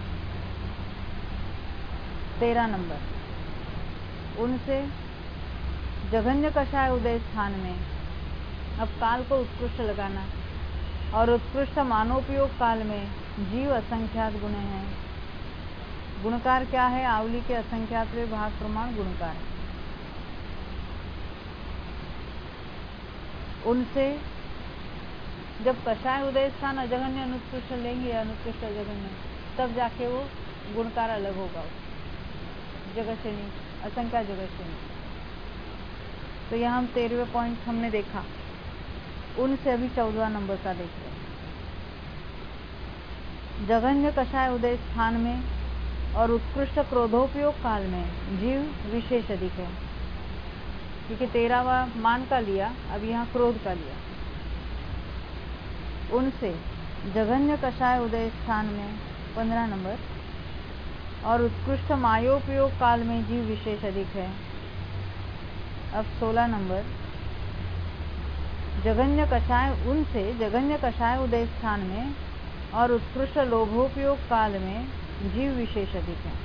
तेरह नंबर उनसे जघन्य कषाय उदय स्थान में अब काल को उत्कृष्ट लगाना और उत्कृष्ट मानोपयोग काल में जीव असंख्यात गुणे हैं। गुणकार क्या है? आवली के असंख्यात वे भाग प्रमाण गुणकार है। उनसे जब कषाय उदय स्थान अजगन्य अनुत्कृष्ट लेंगे, अनुत्कृष्ट अजगन्य, तब जाके वो गुणकार अलग होगा। जगत श्रेणी असंख्या जगत श्रेणी। तो यहाँ हम तेरहवें पॉइंट हमने देखा। उनसे अभी चौदह नंबर का देख रहे हैं। जघन्य कषाय उदय स्थान में और उत्कृष्ट क्रोधोपयोग काल में जीव विशेष अधिक है, क्योंकि तेरहवा मान का लिया, अब यहाँ क्रोध का लिया। उनसे जघन्य कषाय उदय स्थान में पंद्रह नंबर और उत्कृष्ट मायोपयोग काल में जीव विशेष अधिक है। अब सोलह नंबर जघन्य कषाय उनसे जघन्य कषाय उदय स्थान में और उत्कृष्ट लोभोपयोग काल में जीव विशेष अधिक है।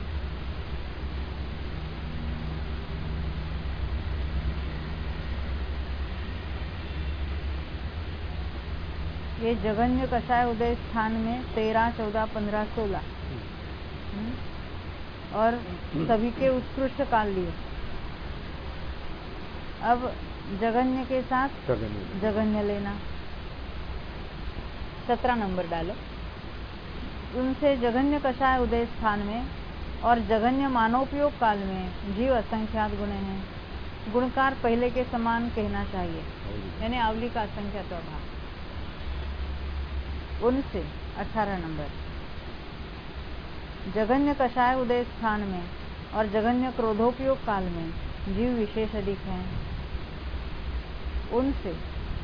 ये जघन्य कषाय उदय स्थान में तेरह, चौदह, पंद्रह, सोलह और सभी के उत्कृष्ट काल लिए। अब जघन्य के साथ जघन्य, जघन्य लेना। सत्रह नंबर डालो। उनसे जघन्य कषाय उदय स्थान में और जघन्य मानोपयोग काल में जीव असंख्यात गुणे हैं। गुणकार पहले के समान कहना चाहिए, यानी आवली का असंख्यात अभाव। उनसे अठारह नंबर जघन्य कषाय उदय स्थान में और जघन्य क्रोधोपयोग काल में जीव विशेष अधिक हैं। उनसे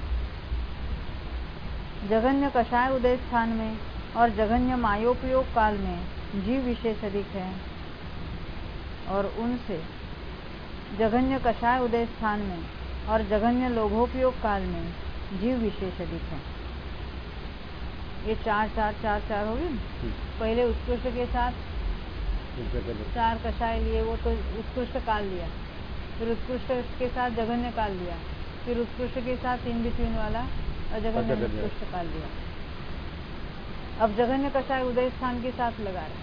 जघन्य कषाय उदय स्थान में और जघन्य मायोपयोग काल में जीव विशेष अधिक है, और उनसे जघन्य कषाय उदय स्थान में और जघन्य लोभोपयोग काल में जीव विशेष अधिक है। ये चार चार चार चार हो गए। पहले उत्कृष्ट के साथ चार कषाय लिए, वो तो उत्कृष्ट काल लिया, फिर उत्कृष्ट के साथ जघन्य काल लिया, फिर उत्कृष्ट के साथ इन बिटवीन वाला अजघन्य उत्कृष्ट काल लिया। अब जघन्य कषाय उदय स्थान के साथ लगा रहे।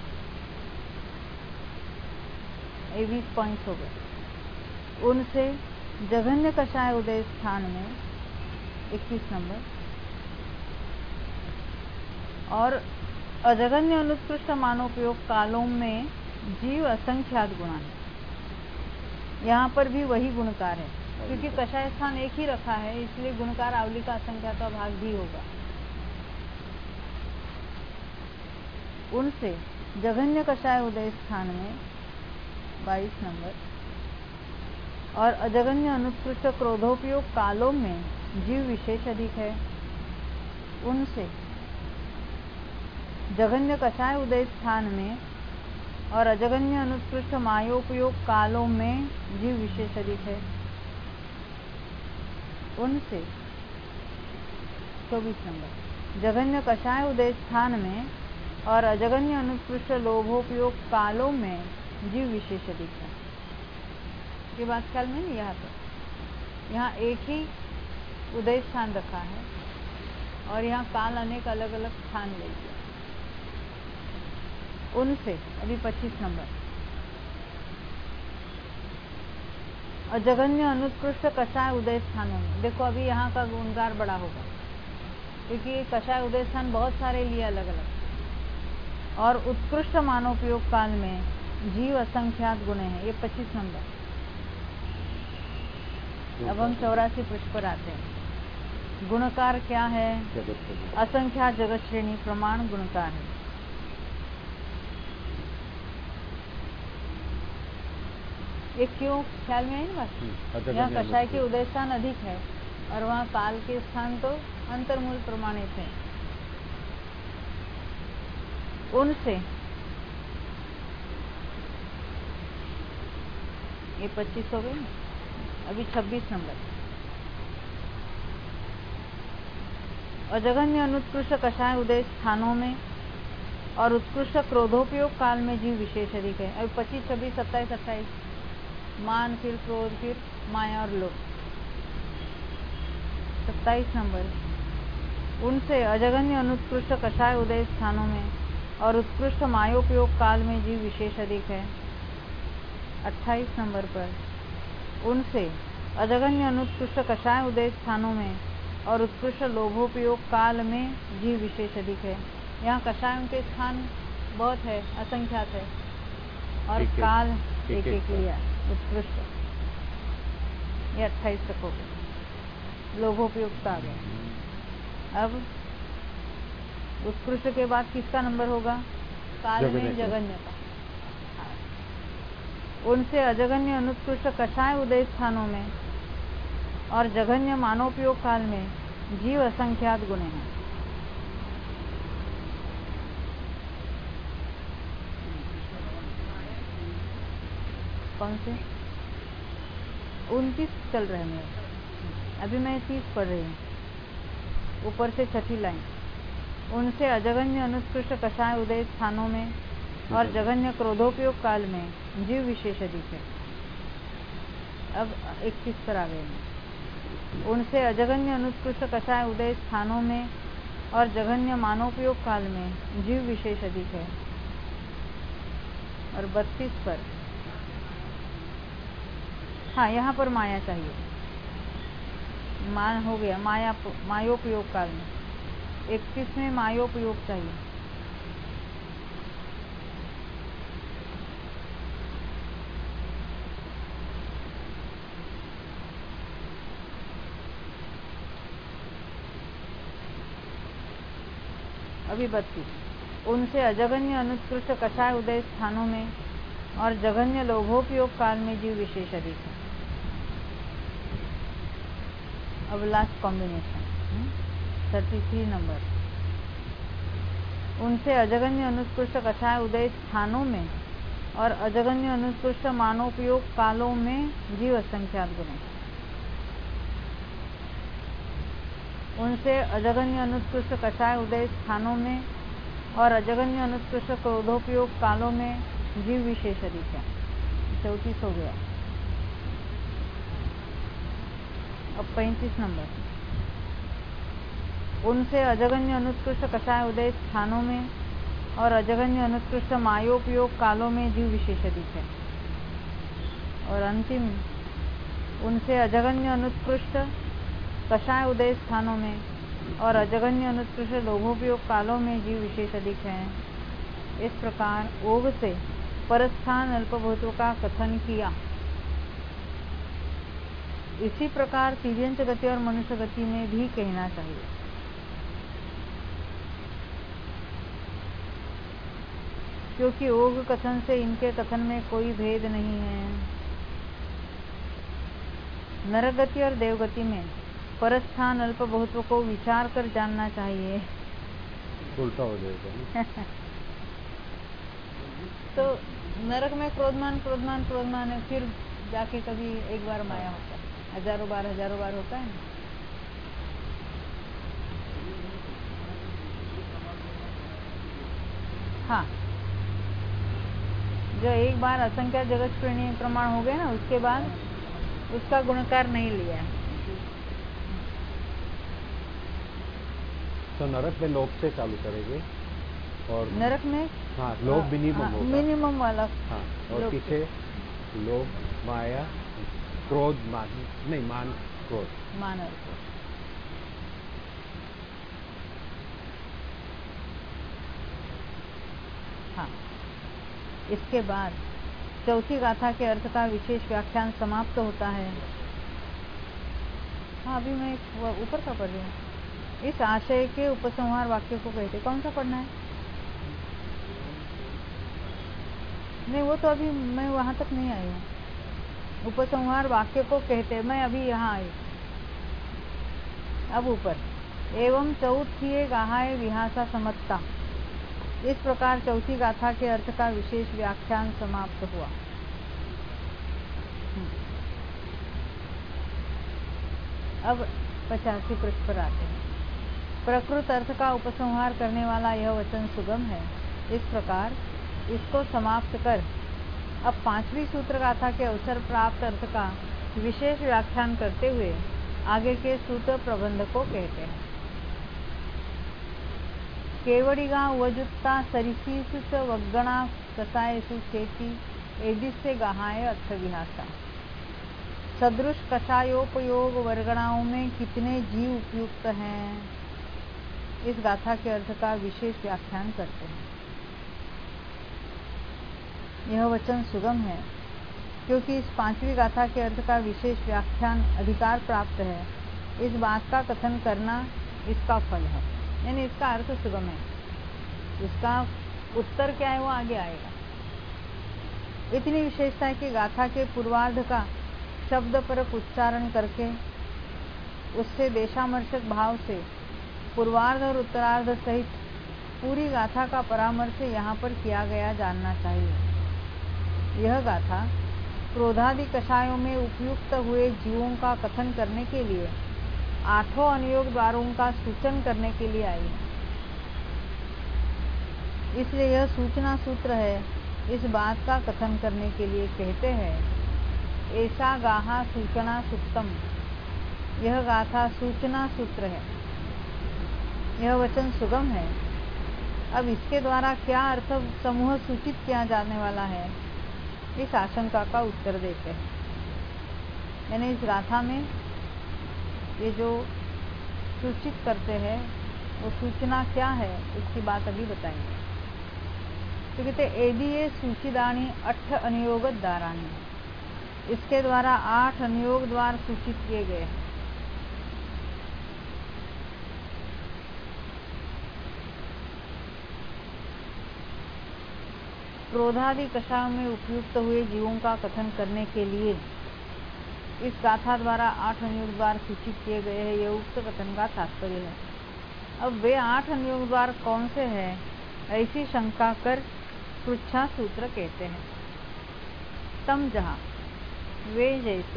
ये बीस पॉइंट हो गए। उनसे जघन्य कषाय उदय स्थान में इक्कीस नंबर और अजगन्य अनुत्कृष्ट मानोपयोग कालों में जीव असंख्यात गुणा है। यहाँ पर भी वही गुणकार है, क्योंकि कषाय स्थान एक ही रखा है, इसलिए गुणकार आवली का असंख्याता भाग भी होगा। उनसे जघन्य कषाय उदय स्थान में बाईस नंबर और अजगन्य अनुत्कृष्ट क्रोधोपयोग कालों में जीव विशेष अधिक है। उनसे जघन्य कषाय उदय स्थान में और अजगन्य अनुत्कृष्ट मायोपयोग कालों में जीव विशेष अधिक है। उनसे चौबीस नंबर जघन्य कषाय उदय स्थान में और अजगन्य अनुत्कृष्ट लोभोपयोग कालों में जीव विशेष अधिक है। ये बात ख्याल में नहीं? यहाँ पर यहाँ एक ही उदय स्थान रखा है और यहाँ काल अनेक अलग अलग स्थान ले लिया। उनसे अभी पच्चीस नंबर अजगन्य अनुत्कृष्ट कषाय उदय स्थानों में, देखो अभी यहाँ का गुणकार बड़ा होगा, क्योंकि कषाय उदय स्थान बहुत सारे लिए अलग अलग। और उत्कृष्ट मानोपयोग काल में जीव असंख्यात गुणे हैं। ये पच्चीस नंबर। अब हम चौरासी पृष्ठ पर आते हैं। गुणकार क्या है? असंख्यात जगत श्रेणी प्रमाण गुणकार है। ये क्यों ख्याल में आई ना बात? यहाँ कषाय के उदय स्थान अधिक है और वहाँ काल के स्थान तो अंतर्मूल प्रमाणित है। उनसे ये पच्चीस हो गए। अभी छब्बीस नंबर अजगन्य अनुत्कृष्ट कषाय उदय स्थानों में और उत्कृष्ट क्रोधोपयोग काल में जीव विशेष अधिक है। अभी पच्चीस छब्बीस सत्ताईस अट्ठाईस मान, फिर क्रोध, फिर माया और लोभ। सत्ताईस नंबर उनसे अजगन्य अनुत्कृष्ट कषाय उदय स्थानों में और उत्कृष्ट मायोपयोग काल में जीव विशेष अधिक है। अट्ठाईस नंबर पर उनसे अजगन्य अनुत्कृष्ट कषाय उदय स्थानों में और उत्कृष्ट लोभोपयोग काल में जीव विशेष अधिक है। यहाँ कषायों के स्थान बहुत है, असंख्यात है, और काल एक एक लिया उत्कृष्ट। ये अट्ठाईस तक हो गया, लोभोपयोग आ गया। अब उत्कृष्ट के बाद किसका नंबर होगा? काल में जगन्य का। उनसे अजगन्य अनुत्कृष्ट कषाय उदय स्थानों में और जघन्य मानोपयोग काल में जीव असंख्यात गुणे हैं। कौन से? उनतीस चल रहे हैं मेरे, अभी मैं तीस पढ़ रही हूँ, ऊपर से छठी लाइन। उनसे अजगन्य अनुत्कृष्ट कषाय उदय स्थानों में और जघन्य क्रोधोपयोग काल में जीव विशेष अधिक है। अब इक्कीस पर आ गए। उनसे अजगन्य अनुत्कृष्ट कषाय उदय स्थानों में और जघन्य मानोपयोग काल में जीव विशेष अधिक है। और बत्तीस पर, हाँ यहाँ पर माया चाहिए, मान हो गया, माया मायोपयोग काल में। इकतीस में मायोपयोग चाहिए। अभी बत्तीस उनसे अजगन्य अनुत्कृष्ट कषाय उदय स्थानों में और जघन्य लोभोपयोग काल में जीव विशेष अधिक है। अब last combination thirty three number. उनसे अजगन्य अनुत्कृष्ट कषाय उदय स्थानों में और अजगन्य अनुत्कृष्ट मानोपयोग कालों में जीव असंख्यात गुणे। उनसे अजगन्य अनुत्कृष्ट कषाय उदय स्थानों में और अजगन्य अनुत्कृष्ट क्रोधोपयोग कालों में जीव विशेष अधिक है। चौतीस हो गया। अब पैंतीस नंबर। उनसे अजगन्य अनुत्कृष्ट कषाय उदय स्थानों में और अजगन्य अनुत्कृष्ट मायोपयोग कालों में जीव विशेष अधिक है। और अंतिम, उनसे अजगन्य अनुत्कृष्ट कषाय उदय स्थानों में और अजगन्य अनुत्कृष्ट लोभोपयोग कालों में जीव विशेष अधिक हैं। इस प्रकार ओग से परस्थान अल्पभूतों का कथन किया। इसी प्रकार तिर्यंच गति और मनुष्य गति में भी कहना चाहिए। क्योंकि ओग कथन से इनके कथन में कोई भेद नहीं है। नरगति और देवगति में परस्थान अल्पभूतों को विचार कर जानना चाहिए। उल्टा हो जाएगा। तो नरक में क्रोधमान क्रोधमान क्रोधमान है, फिर जाके कभी एक बार माया होता है, हजारों बार हजारों बार होता है। हाँ, जो एक बार असंख्य जगत श्रेणी प्रमाण हो गए ना, उसके बाद उसका गुणकार नहीं लिया है। तो नरक में लोभ से चालू करेंगे और नरक में हाँ लोभ मिनिमम हाँ, होगा, मिनिमम वाला। हाँ, और पीछे लोभ माया क्रोध मान नहीं मान क्रोध मान और क्रोध। हाँ, इसके बाद चौथी गाथा के अर्थ का विशेष व्याख्यान समाप्त होता है। हाँ, अभी मैं ऊपर का पढ़ रही हूँ। इस आशय के उपसंहार वाक्य को कहते, कौन सा पढ़ना है? नहीं, वो तो अभी मैं वहां तक नहीं आई हूँ। उपसंहार वाक्य को कहते, मैं अभी यहाँ आई। अब ऊपर, एवं चौथी गाहाय विहासा समत्ता। इस प्रकार चौथी गाथा के अर्थ का विशेष व्याख्यान समाप्त हुआ। अब पचासी पृष्ठ पर आते हैं। प्रकृत अर्थ का उपसंहार करने वाला यह वचन सुगम है। इस प्रकार इसको समाप्त कर अब पांचवी सूत्र गाथा के अवसर प्राप्त अर्थ का विशेष व्याख्यान करते हुए आगे के सूत्र प्रबंध को कहते हैं। केवड़िगा वजुत्ता सरिसीसु च वग्गणा कसायसु चेति एदिस्य गाहाय अर्थ विहासा। सदृश कषायोपयोग वर्गणाओं में कितने जीव उपयुक्त हैं, इस गाथा के अर्थ का विशेष व्याख्यान करते हैं। यह वचन सुगम है क्योंकि इस पांचवी गाथा के अर्थ का विशेष व्याख्यान अधिकार प्राप्त है। इस बात का कथन करना इसका फल है, यानी इसका अर्थ सुगम है। इसका उत्तर क्या है वो आगे आएगा। इतनी विशेषता है कि गाथा के पूर्वार्ध का शब्द परक उच्चारण करके उससे देशामर्शक भाव से पूर्वार्ध और उत्तरार्ध सहित पूरी गाथा का परामर्श यहाँ पर किया गया जानना चाहिए। यह गाथा क्रोधादि कषायों में उपयुक्त हुए जीवों का कथन करने के लिए आठों अनुयोग द्वारों का सूचन करने के लिए आई है। इसलिए यह सूचना सूत्र है। इस बात का कथन करने के लिए कहते हैं, ऐसा गाहा सूचना सुक्तम। यह गाथा सूचना सूत्र है। यह वचन सुगम है। अब इसके द्वारा क्या अर्थ समूह सूचित किया जाने वाला है, इस आशंका का उत्तर देते हैं। यानी इस गाथा में ये जो सूचित करते हैं वो सूचना क्या है, इसकी बात अभी बताएंगे। तो कहते एदी ये सूचिदानी अठ अनुयोग द्वारानी। इसके द्वारा आठ अनुयोग द्वार सूचित किए गए हैं। क्रोधादि कषायों में उपयुक्त हुए जीवों का कथन करने के लिए इस गाथा द्वारा आठ अनुयोग द्वार सूचित किए गए हैं। यह उक्त कथन का तात्पर्य है। अब वे आठ अनुयोग द्वार कौन से हैं, ऐसी शंका कर पृच्छा सूत्र कहते हैं। तम जहाँ वे जैसे,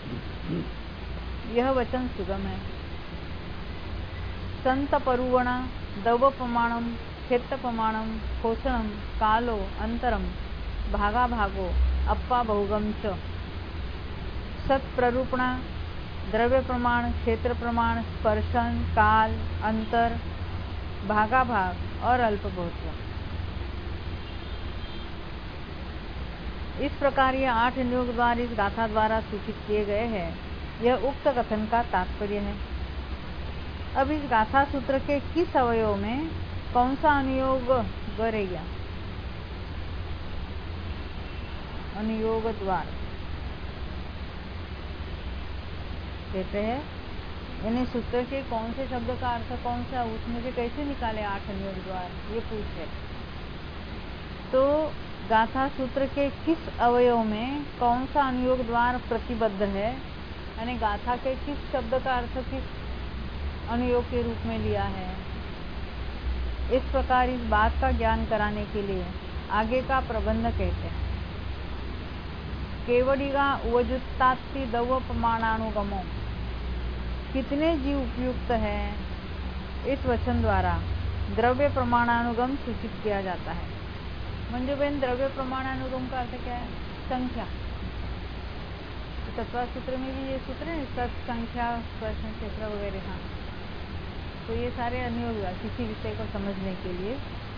यह वचन सुगम है। संत परुवणा दव प्रमाणम क्षेत्र प्रमाणम कोषणम कालो अंतरम भागा भागो अप्पा बहुगम च। सत प्ररूपणा द्रव्य प्रमाण क्षेत्र प्रमाण स्पर्शन काल अंतर भागा भाग और अल्पभूत्व। इस प्रकार ये आठ अनुयोग द्वार इस गाथा द्वारा सूचित किए गए हैं। यह उक्त कथन का तात्पर्य है। अब इस गाथा सूत्र के किस अवयव में कौन सा अनुयोग गरेगा? अनुयोग द्वार कहते हैं, यानी सूत्र के कौन से शब्द का अर्थ कौन सा, उसमें से कैसे निकाले आठ अनुयोग द्वार, ये पूछ है। तो गाथा सूत्र के किस अवयव में कौन सा अनुयोग द्वार प्रतिबद्ध है, यानी गाथा के किस शब्द का अर्थ किस अनुयोग के रूप में लिया है। इस प्रकार इस बात का ज्ञान कराने के लिए आगे का प्रबंध कहते हैं। केवड़िगा वजुत्तात्ति दव प्रमाणानुगमो, कितने जीव उपयुक्त है, इस वचन द्वारा द्रव्य प्रमाणानुगम सूचित किया जाता है। मंजूबेन, द्रव्य प्रमाणानुगम का अर्थ क्या है? संख्या। तत्व सूत्र में भी ये सूत्र है, सत, संख्या, प्रश्न, क्षेत्र वगैरह। हाँ, तो ये सारे अनुयोग किसी विषय को समझने के लिए।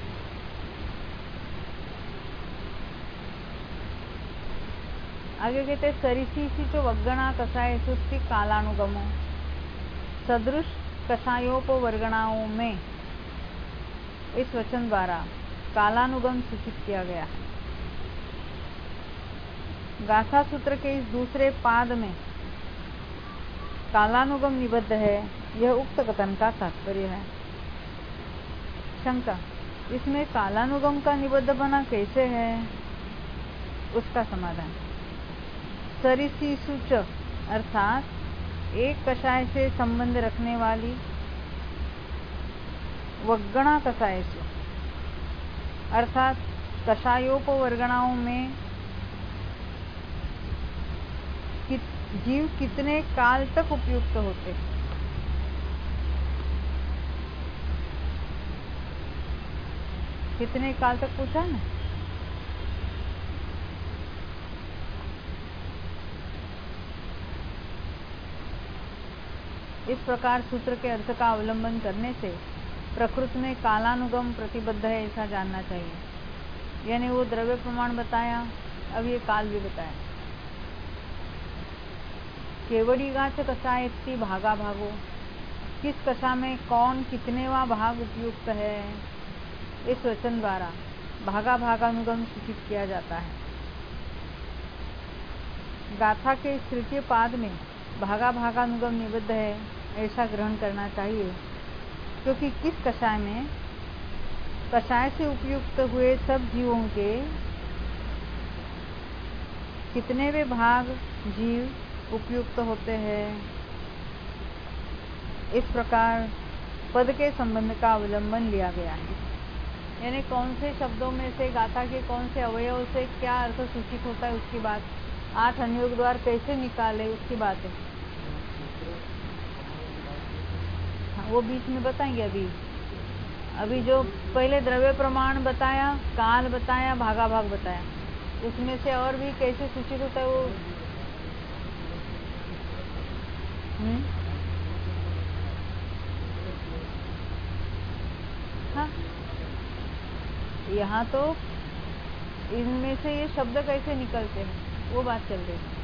आगे कहते सरिसी जो वग्गणा कषाय सुस्ति कालानुगमो, सदृश कषायोपवर्गणाओं में इस वचन द्वारा कालानुगम सूचित किया गया है। गाथा सूत्र के इस दूसरे पाद में कालानुगम निबद्ध है, यह उक्त कथन का तात्पर्य है। शंका, इसमें कालानुगम का निबद्ध बना कैसे है? उसका समाधान, सरिसीसुच अर्थात एक कषाय से संबंध रखने वाली, वग्गणा कषाय से अर्थात कषायोपवर्गणाओं में कि, जीव कितने काल तक उपयुक्त होते हैं। कितने काल तक पूछा ना? इस प्रकार सूत्र के अर्थ का अवलंबन करने से प्रकृति में कालानुगम प्रतिबद्ध है ऐसा जानना चाहिए। यानी वो द्रव्य प्रमाण बताया, अब ये काल भी बताया। केवड़ीगाच कषायत्ति भागा भागो, किस कषा में कौन कितनेवा भाग उपयुक्त है, इस वचन द्वारा भागा भागानुगम सूचित किया जाता है। गाथा के इस तृतीय पाद में भागा भागानुगम निबद्ध है ऐसा ग्रहण करना चाहिए, क्योंकि किस कषाय में कषाय से उपयुक्त हुए सब जीवों के कितने वे भाग जीव उपयुक्त होते हैं। इस प्रकार पद के संबंध का अवलंबन लिया गया है, यानी कौन से शब्दों में से गाथा के कौन से अवयव से क्या अर्थ सूचित होता है उसकी बात। आठ अनुयोग द्वार कैसे निकाले उसकी बात है। हाँ, वो बीच में बताएंगे। अभी अभी जो पहले द्रव्य प्रमाण बताया, काल बताया, भागा भाग बताया, उसमें से और भी कैसे सूचित होता है वो। हम्म हाँ, यहाँ तो इनमें से ये शब्द कैसे निकलते हैं वो बात चल रही है।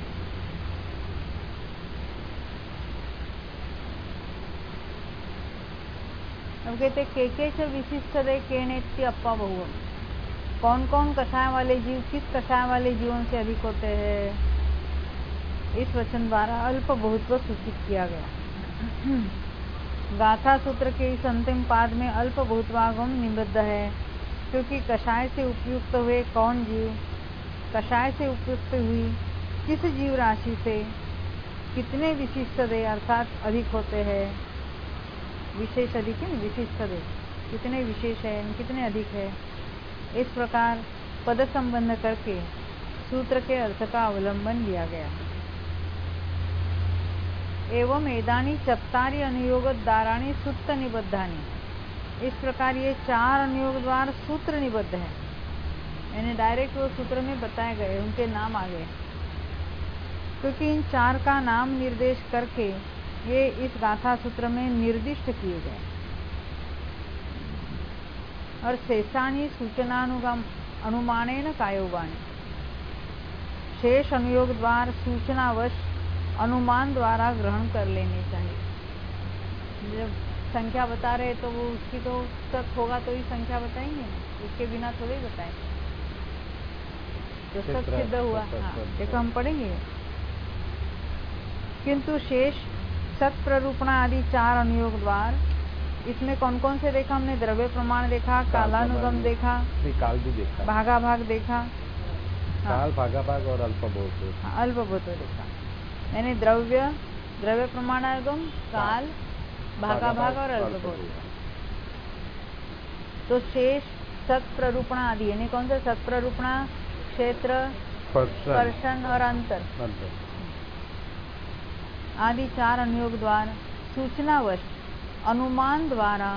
अब कहते के के च विशिष्ट दे केनेत्य अप्पा बहु, कौन कौन कषाय वाले जीव किस कषाय वाले जीवन से अधिक होते हैं, इस वचन द्वारा अल्प बहुत्व सूचित किया गया। गाथा सूत्र के इस अंतिम पाद में अल्प बहुत्वागम निबद्ध है, क्योंकि कषाय से उपयुक्त हुए कौन जीव कषाय से उपयुक्त हुई किस जीव राशि से कितने विशिष्ट दे अर्थात अधिक होते हैं। विशेष अधिक है, विशिष्ट दे कितने विशेष है, कितने अधिक है। इस प्रकार पद संबंध करके सूत्र के अर्थ का अवलंबन लिया गया। एवं एदानी चत्तारि अनुयोग द्वाराणि सूत्र निबद्धानि, इस प्रकार ये चार अनुयोग द्वार सूत्र निबद्ध है, यानी डायरेक्ट वो सूत्र में बताए गए, उनके नाम आ गए, क्योंकि इन चार का नाम निर्देश करके ये इस गाथा सूत्र में निर्दिष्ट किए गए। और शेषानी सूचनानुगम अनुमानेन कायोगानी, शेष अनुयोग द्वार सूचनावश अनुमान द्वारा ग्रहण कर लेने चाहिए। जब संख्या बता रहे तो वो उसकी तो सत होगा तो ही संख्या बताएंगे ना, उसके बिना थोड़े ही बताएंगे। तो सत सिद्ध हुआ, हाँ देखो हम पढ़ेंगे। किंतु शेष सत प्ररूपणा आदि चार अनुयोग द्वार, इसमें कौन कौन से देखा हमने? द्रव्य प्रमाण देखा, कालानुगम देखा, काल भी देखा, भागा भाग देखा, काल भागा भाग और अल्पबोध, हाँ अल्पबोध देखा। यानी द्रव्य द्रव्य प्रमाणानुगम, काल, भागा भाग और अल्पबोध। तो शेष सत प्ररूपणा आदि यानी कौन सा? सत प्ररूपणा, क्षेत्र, स्पर्शन और अंतर आदि चार अनुयोग द्वार सूचनावश अनुमान द्वारा,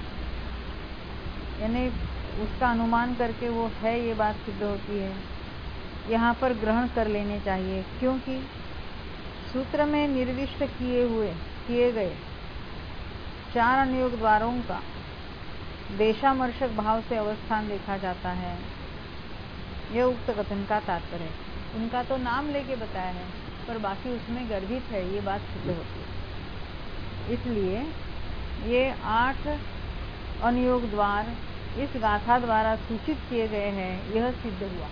यानी उसका अनुमान करके वो है ये बात सिद्ध होती है, यहाँ पर ग्रहण कर लेने चाहिए। क्योंकि सूत्र में निर्दिष्ट किए हुए किए गए चार अनुयोग द्वारों का देशामर्शक भाव से अवस्थान देखा जाता है। यह उक्त कथन का तात्पर्य है। उनका तो नाम लेके बताया है पर बाकी उसमें गर्भित है, ये बात सिद्ध होती है। इसलिए ये आठ अनुयोग द्वार इस गाथा द्वारा सूचित किए गए हैं, यह सिद्ध हुआ।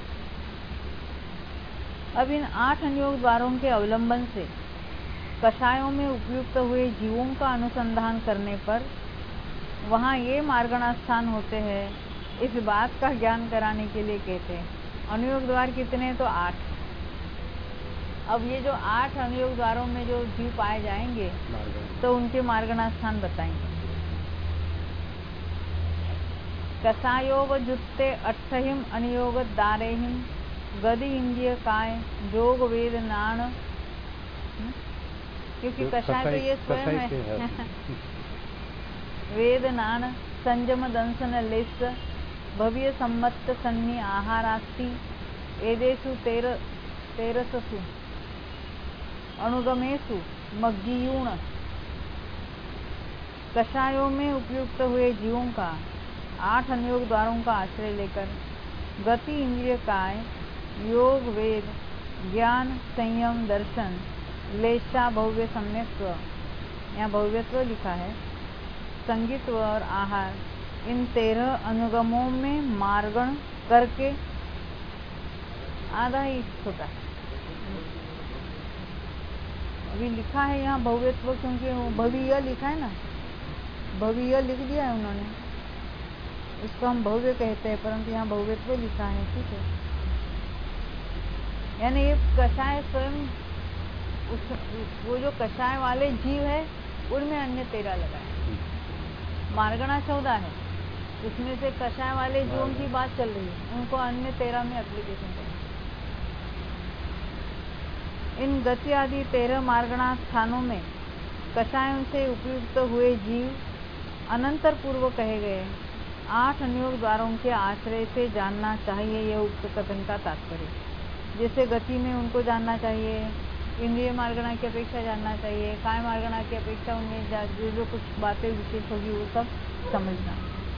अब इन आठ अनुयोग द्वारों के अवलंबन से कषायों में उपयुक्त हुए जीवों का अनुसंधान करने पर वहाँ ये मार्गणास्थान होते हैं, इस बात का ज्ञान कराने के लिए कहते हैं। अनुयोग द्वार कितने? तो आठ। अब ये जो आठ अनुयोग द्वारों में जो जीव पाए जाएंगे तो उनके मार्गणास्थान बताएंगे। कषायोग जुत्ते अट्ठहिम अनुयोग दारेहिम गदि इंद्रिय काय जोग वेद नाण, क्योंकि कषाय तो ये स्वयं है वेद नाण संयम दंसन लेस भव्य सम्मत सन्नि आहारास्ति एदेषु तेर तेरससु अनुगमेषु मग्गियूण। कषायों में उपयुक्त हुए जीवों का आठ अनुयोग द्वारों का आश्रय लेकर गति इंद्रिय काय योग वेद ज्ञान संयम दर्शन लेशा भव्य सम्यक्त्व, यहाँ भव्यत्व लिखा है, संगीत्व और आहार, इन तेरह अनुगमों में मार्गण करके आधा ही छोटा है। अभी लिखा है यहाँ भव्यत्व, क्योंकि भव्य लिखा है ना, भव्य लिख दिया है उन्होंने, इसको हम भव्य कहते हैं परंतु यहाँ भव्यत्व लिखा है, ठीक है। यानी ये कषाय स्वयं उस वो जो कषाय वाले जीव है उनमें अन्य तेरह लगाए, मार्गणा चौदह है, उसमें से कषाय वाले जीवों की बात चल रही है, उनको अन्य तेरह में एप्लीकेशन करें। इन गति आदि तेरह मार्गणा स्थानों में कषायों से उपयुक्त हुए जीव अनंतर पूर्व कहे गए आठ अनुयोग द्वारों के आश्रय से जानना चाहिए, यह उक्त कथन का तात्पर्य। जैसे गति में उनको जानना चाहिए, इंद्रिय मार्गणा की अपेक्षा जानना चाहिए, काय मार्गणा की अपेक्षा उनमें जो जो कुछ बातें विशेष होगी वो सब समझना।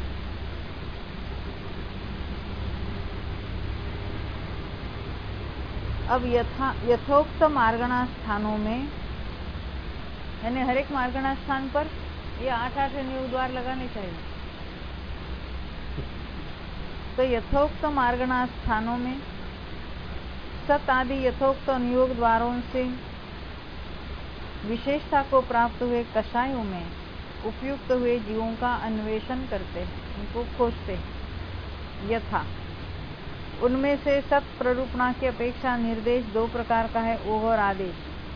अब यथा यथोक्त मार्गणा स्थानों में, यानी हर एक मार्गणा स्थान पर ये आठ आठ अनुयोग द्वार लगाने चाहिए। तो यथोक्त मार्गणा स्थानों में सत आदि यथोक्त अनुयोग द्वारों से विशेषता को प्राप्त हुए कषायों में उपयुक्त हुए जीवों का अन्वेषण करते हैं, उनको खोजते हैं। यथा उनमें से सत प्ररूपणा की अपेक्षा निर्देश दो प्रकार का है, ओघ और आदेश।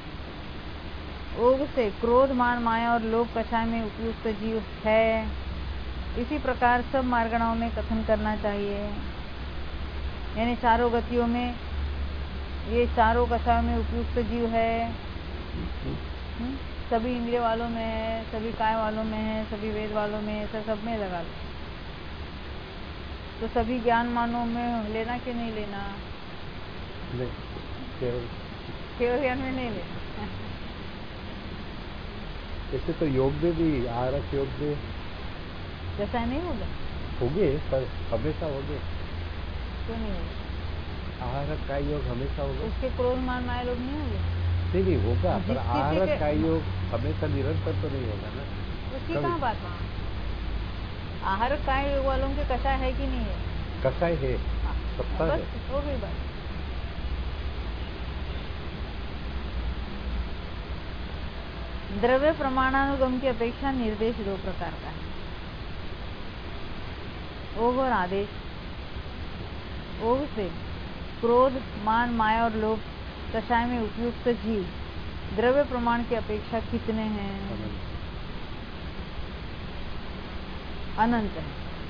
ओघ से क्रोध मान माया और लोभ कषाय में उपयुक्त जीव है, इसी प्रकार सब मार्गणाओं में कथन करना चाहिए। यानी चारों गतियों में ये चारों कषायों में उपयुक्त जीव है, हुँ? सभी इंद्रिय वालों में है, सभी काय वालों में है, सभी वेद वालों में है, सब में लगा लो। तो सभी ज्ञान मानों में लेना कि नहीं लेना? केवल ज्ञान में नहीं लेना। ऐसे तो योग में भी आहारक योग में जैसा नहीं होगा, होगे पर हमेशा होगे, क्यों नहीं होगा? आहारक का योग हमेशा होगा, उसके क्रोध मान माया लोग नहीं होंगे, नहीं नहीं होगा, पर आहारक का योग हमेशा निरंतर तो नहीं होगा ना। वो उसकी कभी- कहाँ बात है? आहार काय योग वालों के कषाय है कि नहीं है? कसाय है, हाँ, सबका बस है। हो गई बात। द्रव्य प्रमाणानुगम की अपेक्षा निर्देश दो प्रकार का है, ओघ और आदेश। ओघ से क्रोध, मान, माया और लोभ कषाय में उपयुक्त जीव द्रव्य प्रमाण की अपेक्षा कितने हैं? अनंत है।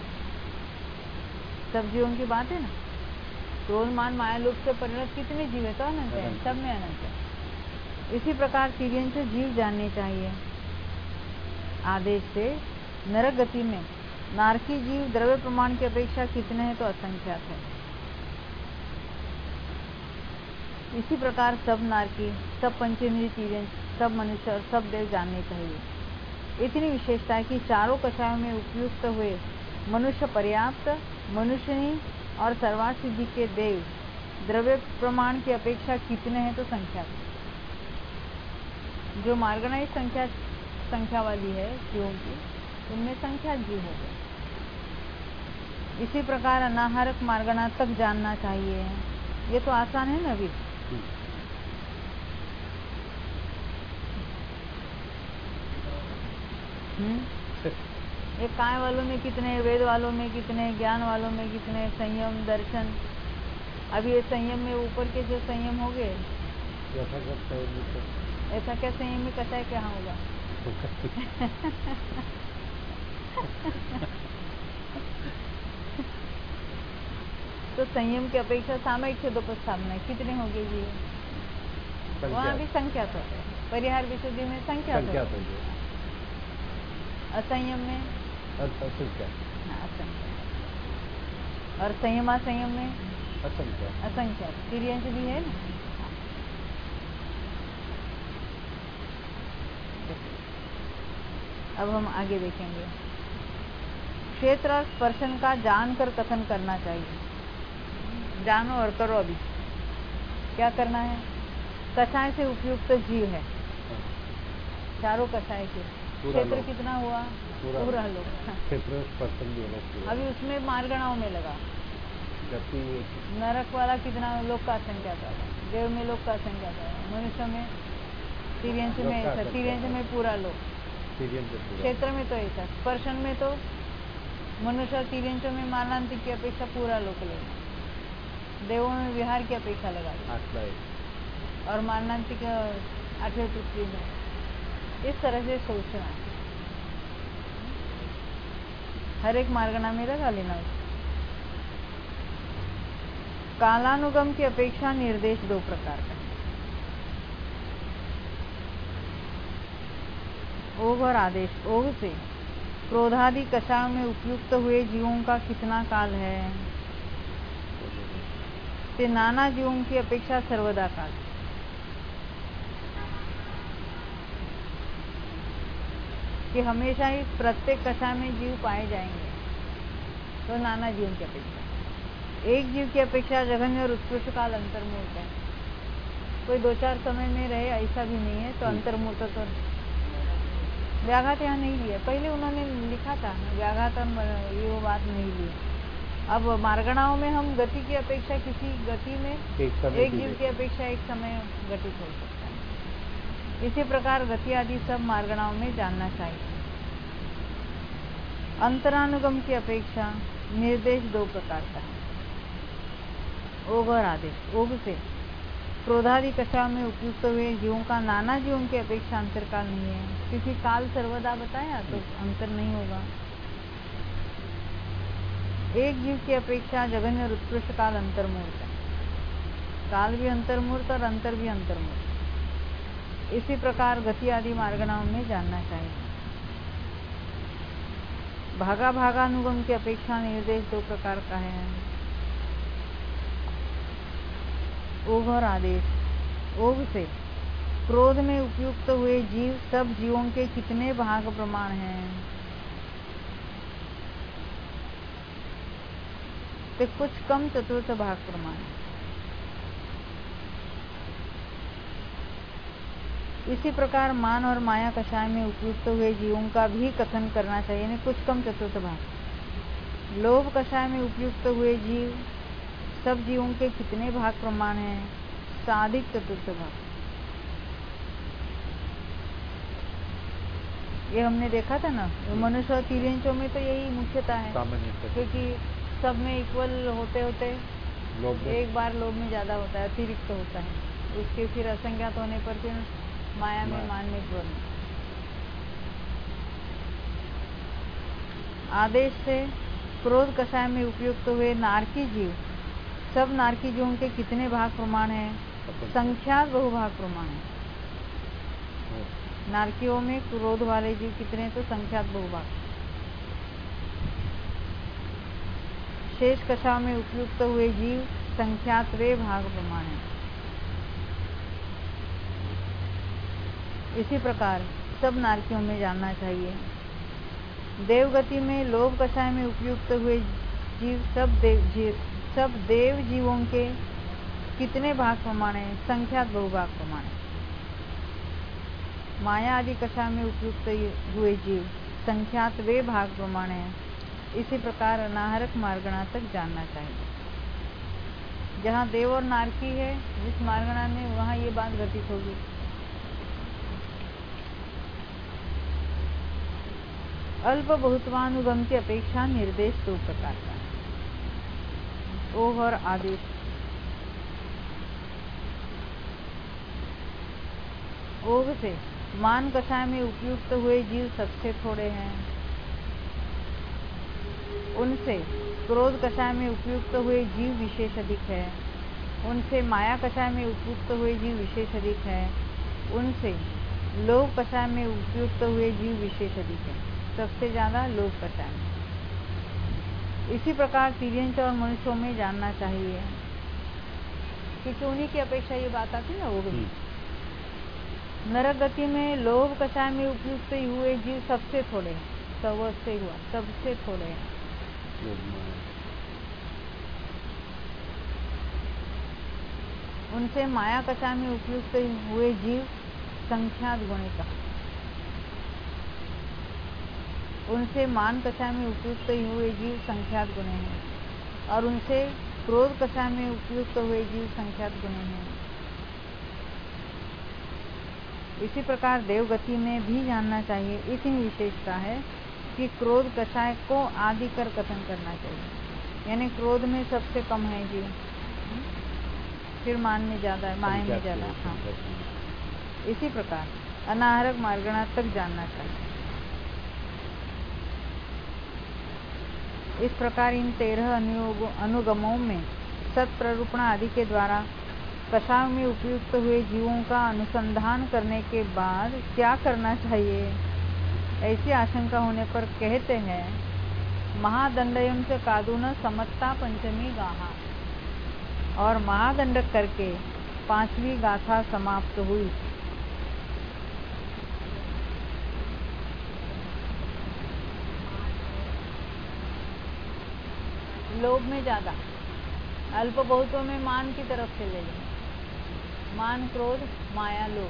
सब जीवों की बात है ना। क्रोध, मान, माया, लोभ से परिणत कितने जीव है? तो अनंत है, सब में अनंत है। इसी प्रकार तिर्यन से जीव जानने चाहिए। आदेश से नरक गति में नारकी जीव द्रव्य प्रमाण की अपेक्षा कितने हैं? तो असंख्यात है। इसी प्रकार सब नारकी, सब पंचेंद्रिय तिर्यन, सब मनुष्य और सब देव जानने चाहिए। इतनी विशेषता है कि चारों कषायों में उपयुक्त हुए मनुष्य पर्याप्त, मनुष्यनी और सर्वार्थ सिद्धि के देव द्रव्य प्रमाण की अपेक्षा कितने हैं? तो संख्यात। जो मार्गणाई संख्या संख्या वाली है जीवों की, उनमें संख्यात जीव हो गए। इसी प्रकार अनाहारक मार्गणा तक जानना चाहिए। ये तो आसान है ना अभी। हम्म ये काय वालों में कितने, वेद वालों में कितने, ज्ञान वालों में कितने, संयम, दर्शन। अभी ये संयम में ऊपर के जो संयम हो गए, ऐसा क्या संयम में कषाय क्या होगा? तो संयम की अपेक्षा सामयिक छेदोपस्थापना कितने हो गए जी? वहाँ भी संख्यात होते हैं। परिहार विशुद्धि में संख्यात होते हैं। असंयम में असंख्यात। हाँ, असंख्यात। और संयम असंयम में असंख्यात। असंख्यात। तिर्यंश भी है ना। अब हम आगे देखेंगे। क्षेत्र और स्पर्शन का जानकर कथन करना चाहिए। जानो और करो। अभी क्या करना है? कषाय से उपयुक्त जीव है, चारों कषाय के। क्षेत्र कितना हुआ? पूरा लोग। क्षेत्र स्पर्शन भी होना चाहिए। अभी उसमें मार्गणाओं में लगा। नरक वाला कितना लोग का संख्या था? देव में लोग का संख्या था। मनुष्य में, तिर्यंश में ऐसा, तिर्यंश में पूरा लोग, क्षेत्र में तो ऐसा, स्पर्शन में तो मनुष्य और तिर्यंशों में मारणांतिक की अपेक्षा पूरा लोक लेना, देवों में विहार की अपेक्षा लगा और मारणांतिक आठवें पृथ्वी में। इस तरह से सोचना है। हर एक मार्गणा में लगा लेना उसको। कालानुगम की अपेक्षा निर्देश दो प्रकार का है, ओघ और आदेश। ओघ से क्रोधादि कषायों में उपयुक्त हुए जीवों का कितना काल है? ते नाना जीवों की अपेक्षा सर्वदा काल। कि हमेशा ही प्रत्येक कषाय में जीव पाए जाएंगे, तो नाना जीवों की अपेक्षा। एक जीव की अपेक्षा जघन्य और उत्कृष्ट काल अंतर्मूर्त है। कोई दो चार समय में रहे ऐसा भी नहीं है। तो अंतर्मूर्त तो व्याघात यहाँ नहीं लिया। पहले उन्होंने लिखा था व्याघात, ये वो बात नहीं ली। अब मार्गणाओं में हम गति की अपेक्षा किसी गति में एक, एक जीव की अपेक्षा एक समय घटित हो सकता है। इसी प्रकार गति आदि सब मार्गणाओं में जानना चाहिए। अंतरानुगम की अपेक्षा निर्देश दो प्रकार का है, ओघ और आदेश। ओघ से क्रोधादि कषायों में उपयुक्त हुए जीवों का नाना जीवों की अपेक्षा अंतरकाल नहीं है, क्योंकि काल सर्वदा बताया तो अंतर नहीं होगा। एक जीव की अपेक्षा जघन्य और उत्कृष्ट काल अंतर्मूर्त है। काल भी अंतर्मूर्त और अंतर भी अंतर्मूर्त। इसी प्रकार गति आदि मार्गणाओं में जानना चाहिए। भागा भागानुगम की अपेक्षा निर्देश दो प्रकार का है, ओघ और आदेश। ओघ से क्रोध में उपयुक्त हुए जीव सब जीवों के कितने भाग प्रमाण हैं? तो कुछ कम चतुर्थ भाग प्रमाण है। इसी प्रकार मान और माया कषाय में उपयुक्त हुए जीवों का भी कथन करना चाहिए, यानी कुछ कम चतुर्थ भाग। लोभ कषाय में उपयुक्त हुए जीव सब जीवों के कितने भाग प्रमाण हैं? साधिक चतुर्थ भाग। ये हमने देखा था ना, मनुष्य और तिर्यंचों में तो यही मुख्यता है, क्योंकि सब में इक्वल होते होते एक बार लोभ में ज्यादा होता है, अतिरिक्त होता है, उसके फिर असंज्ञात होने पर फिर माया में, मान में ज्वर। आदेश से क्रोध कषाय में उपयुक्त हुए नारकी जीव सब नारकी जीवों के कितने भाग प्रमाण है? संख्यात बहुभाग प्रमाण है। नारकियों में क्रोध वाले जीव कितने? तो संख्यात बहुभाग। शेष कषाय में उपयुक्त हुए जीव संख्यात वे भाग प्रमाण है। इसी प्रकार सब नारकियों में जानना चाहिए। देवगति में लोभ कषाय में उपयुक्त हुए जीव सब देव जीव सब देव जीवों के कितने भाग प्रमाण है? संख्यात बहुभाग प्रमाण है। माया आदि कषाय में उपयुक्त हुए जीव संख्यात वे भाग प्रमाण है। इसी प्रकार अनाहरक मार्गणा तक जानना चाहिए। जहाँ देव और नारकी है, जिस मार्गणा में, वहाँ ये बात घटित होगी। अल्प बहुत्वानुगम की अपेक्षा निर्देश दो प्रकार का है। ओह और आदेश। ओह से मान कषाय में उपयुक्त हुए जीव सबसे थोड़े हैं। उनसे क्रोध कषाय में उपयुक्त हुए जीव विशेष अधिक है। उनसे माया कषाय में उपयुक्त हुए जीव विशेष अधिक है। उनसे लोभ कषाय में उपयुक्त हुए जीव विशेष अधिक है। सबसे ज्यादा लोभ कषाय में। इसी प्रकार तिर्यंच और मनुष्यों में जानना चाहिए, क्योंकि उन्हीं की अपेक्षा ये बात आती ना। वो भी नरक गति में लोभ कषाय में उपयुक्त हुए जीव सबसे थोड़े हैं। सबसे हुआ सबसे थोड़े हैं। उनसे माया कषाय में उपयुक्त हुए जीव संख्यात गुणिका। उनसे मान कषाय में उपयुक्त हुए जीव संख्यात गुणे हैं, और उनसे क्रोध कषाय में उपयुक्त हुए जीव संख्यात गुणे हैं। इसी प्रकार देवगति में भी जानना चाहिए। इतनी विशेषता है कि क्रोध कषाय को आदि कर कथन करना चाहिए, यानी क्रोध में सबसे कम है जीव, फिर मान में ज्यादा है, माया में ज्यादा। हाँ, इसी प्रकार अनाहरक मार्गणा तक जानना चाहिए। इस प्रकार इन तेरह अनुगमों में सत्प्ररूपण आदि के द्वारा कषाय में उपयुक्त हुए जीवों का अनुसंधान करने के बाद क्या करना चाहिए? ऐसी आशंका होने पर कहते हैं, महादंडयम च कादुन समत्ता पंचमी गाहा, और महादंडक करके पांचवी गाथा समाप्त हुई। लोभ में ज्यादा, अल्प बहुतों में मान की तरफ से ले लें। मान, क्रोध, माया, लोभ।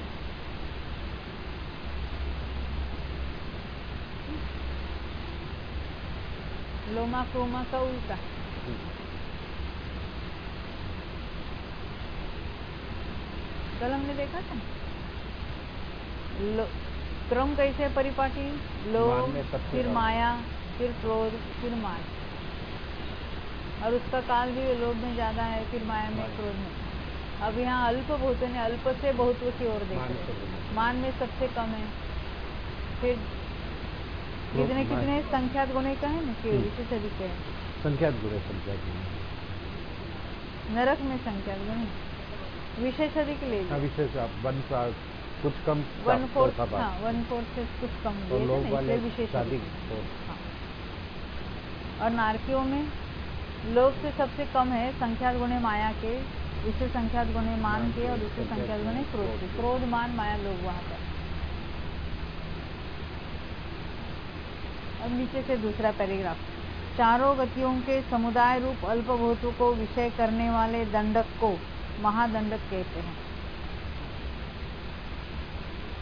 लोमा क्रोमा का उल्टा। कल हमने देखा था क्रम कैसे परिपाटी? लोभ, फिर माया, फिर क्रोध, फिर मान, और उसका काल भी लोभ में ज्यादा है, फिर माया में, क्रोध में। अब यहाँ अल्प बहुत ने अल्प से बहुत्व की ओर देख रहे हैं। मान में सबसे कम है, फिर कितने कितने संख्यात गुणे का है ना, कि विशेष अधिक है। संख्यात गुणे संख्यात गुणे नरक में संख्यात गुणे विशेष अधिक ले लिया। विशेष वन कुछ कम, वन फोर्थ, हाँ वन फोर्थ से कुछ कम तो लोग वाले विशेष अधिक। हाँ। और नारकियों में लोभ से सबसे कम है संख्यात गुणे माया के, उससे संख्यात गुणे मान के, और उससे संख्यात गुणे क्रोध के। क्रोध, मान, माया, लोभ वहां पर। अब नीचे से दूसरा पैराग्राफ। चारों गतियों के समुदाय रूप अल्पभूतों को विषय करने वाले दंडक को महादंडक कहते हैं।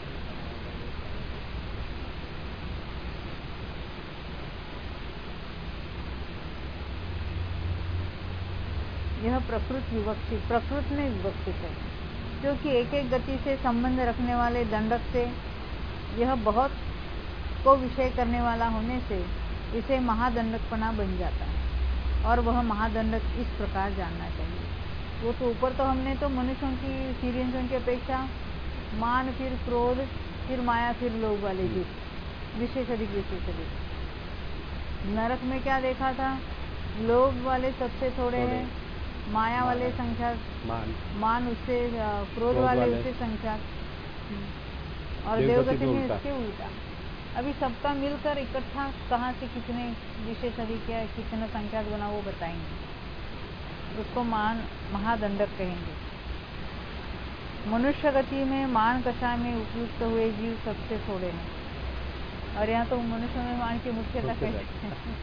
यह प्रकृत विवक्षित प्रकृत में विवक्षित है, क्योंकि एक एक गति से संबंध रखने वाले दंडक से यह बहुत को विषय करने वाला होने से इसे महादंडकपना बन जाता है, और वह महादंडक इस प्रकार जानना चाहिए। वो तो ऊपर तो हमने तो मनुष्यों की सीरियंसों की अपेक्षा मान, फिर क्रोध, फिर माया, फिर लोभ वाले जीव, विशेष अधिक विशेष अधिक। नरक में क्या देखा था? लोभ वाले सबसे थोड़े हैं, माया वाले संख्या, मान, मान उससे, क्रोध वाले उससे संख्या, और देवगति में इसके उल्टा। अभी सबका मिलकर इकट्ठा कहाँ से कितने विशेष अधिक है, कितना संख्यात गुना, वो बताएंगे। उसको मान महादंडक कहेंगे। मनुष्य गति में मान कषाय में उपयुक्त हुए जीव सबसे थोड़े हैं, और यहाँ तो मनुष्य में मान की मुख्यता कहते हैं।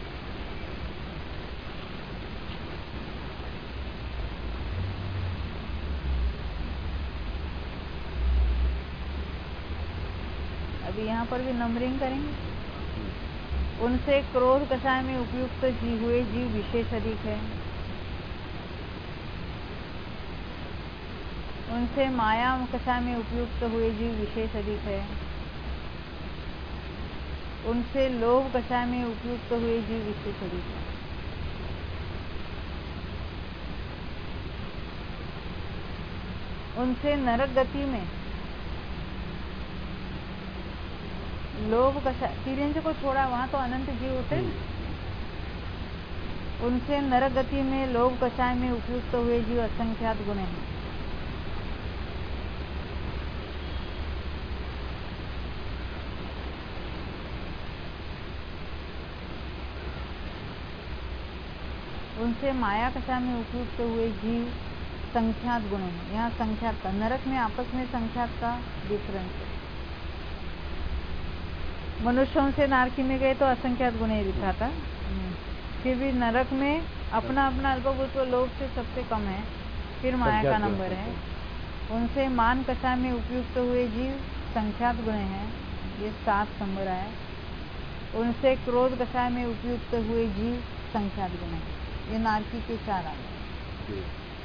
अभी यहाँ पर भी नंबरिंग करेंगे। उनसे क्रोध कषाय में उपयुक्त जी हुए जीव विशेष अधिक है। उनसे माया कषाय में उपयुक्त हुए जीव विशेष अधिक है। उनसे लोभ कषाय में उपयुक्त हुए जीव विशेष अधिक है। उनसे नरक गति में लोभ कषाय, तिरंज को छोड़ा, वहां तो अनंत जीव होते हैं। उनसे नरक गति में लोभ कषाय में उपयुक्त हुए जीव असंख्यात गुण हैं। उनसे माया कषाय में उपयुक्त हुए जीव संख्यात गुण हैं। यहाँ संख्यात का, नरक में आपस में संख्यात का डिफरेंस है। मनुष्यों से नारकी में गए तो असंख्यात गुण ही लिखा था, फिर भी नरक में अपना अपना अल्पभूत लोभ से सबसे कम है, फिर माया का नंबर है। उनसे मान कषाय में उपयुक्त हुए जीव संख्यात गुण हैं, ये सात नंबर है। उनसे क्रोध कषाय में उपयुक्त हुए जीव संख्यात गुण है, ये नारकी के चार आ गए।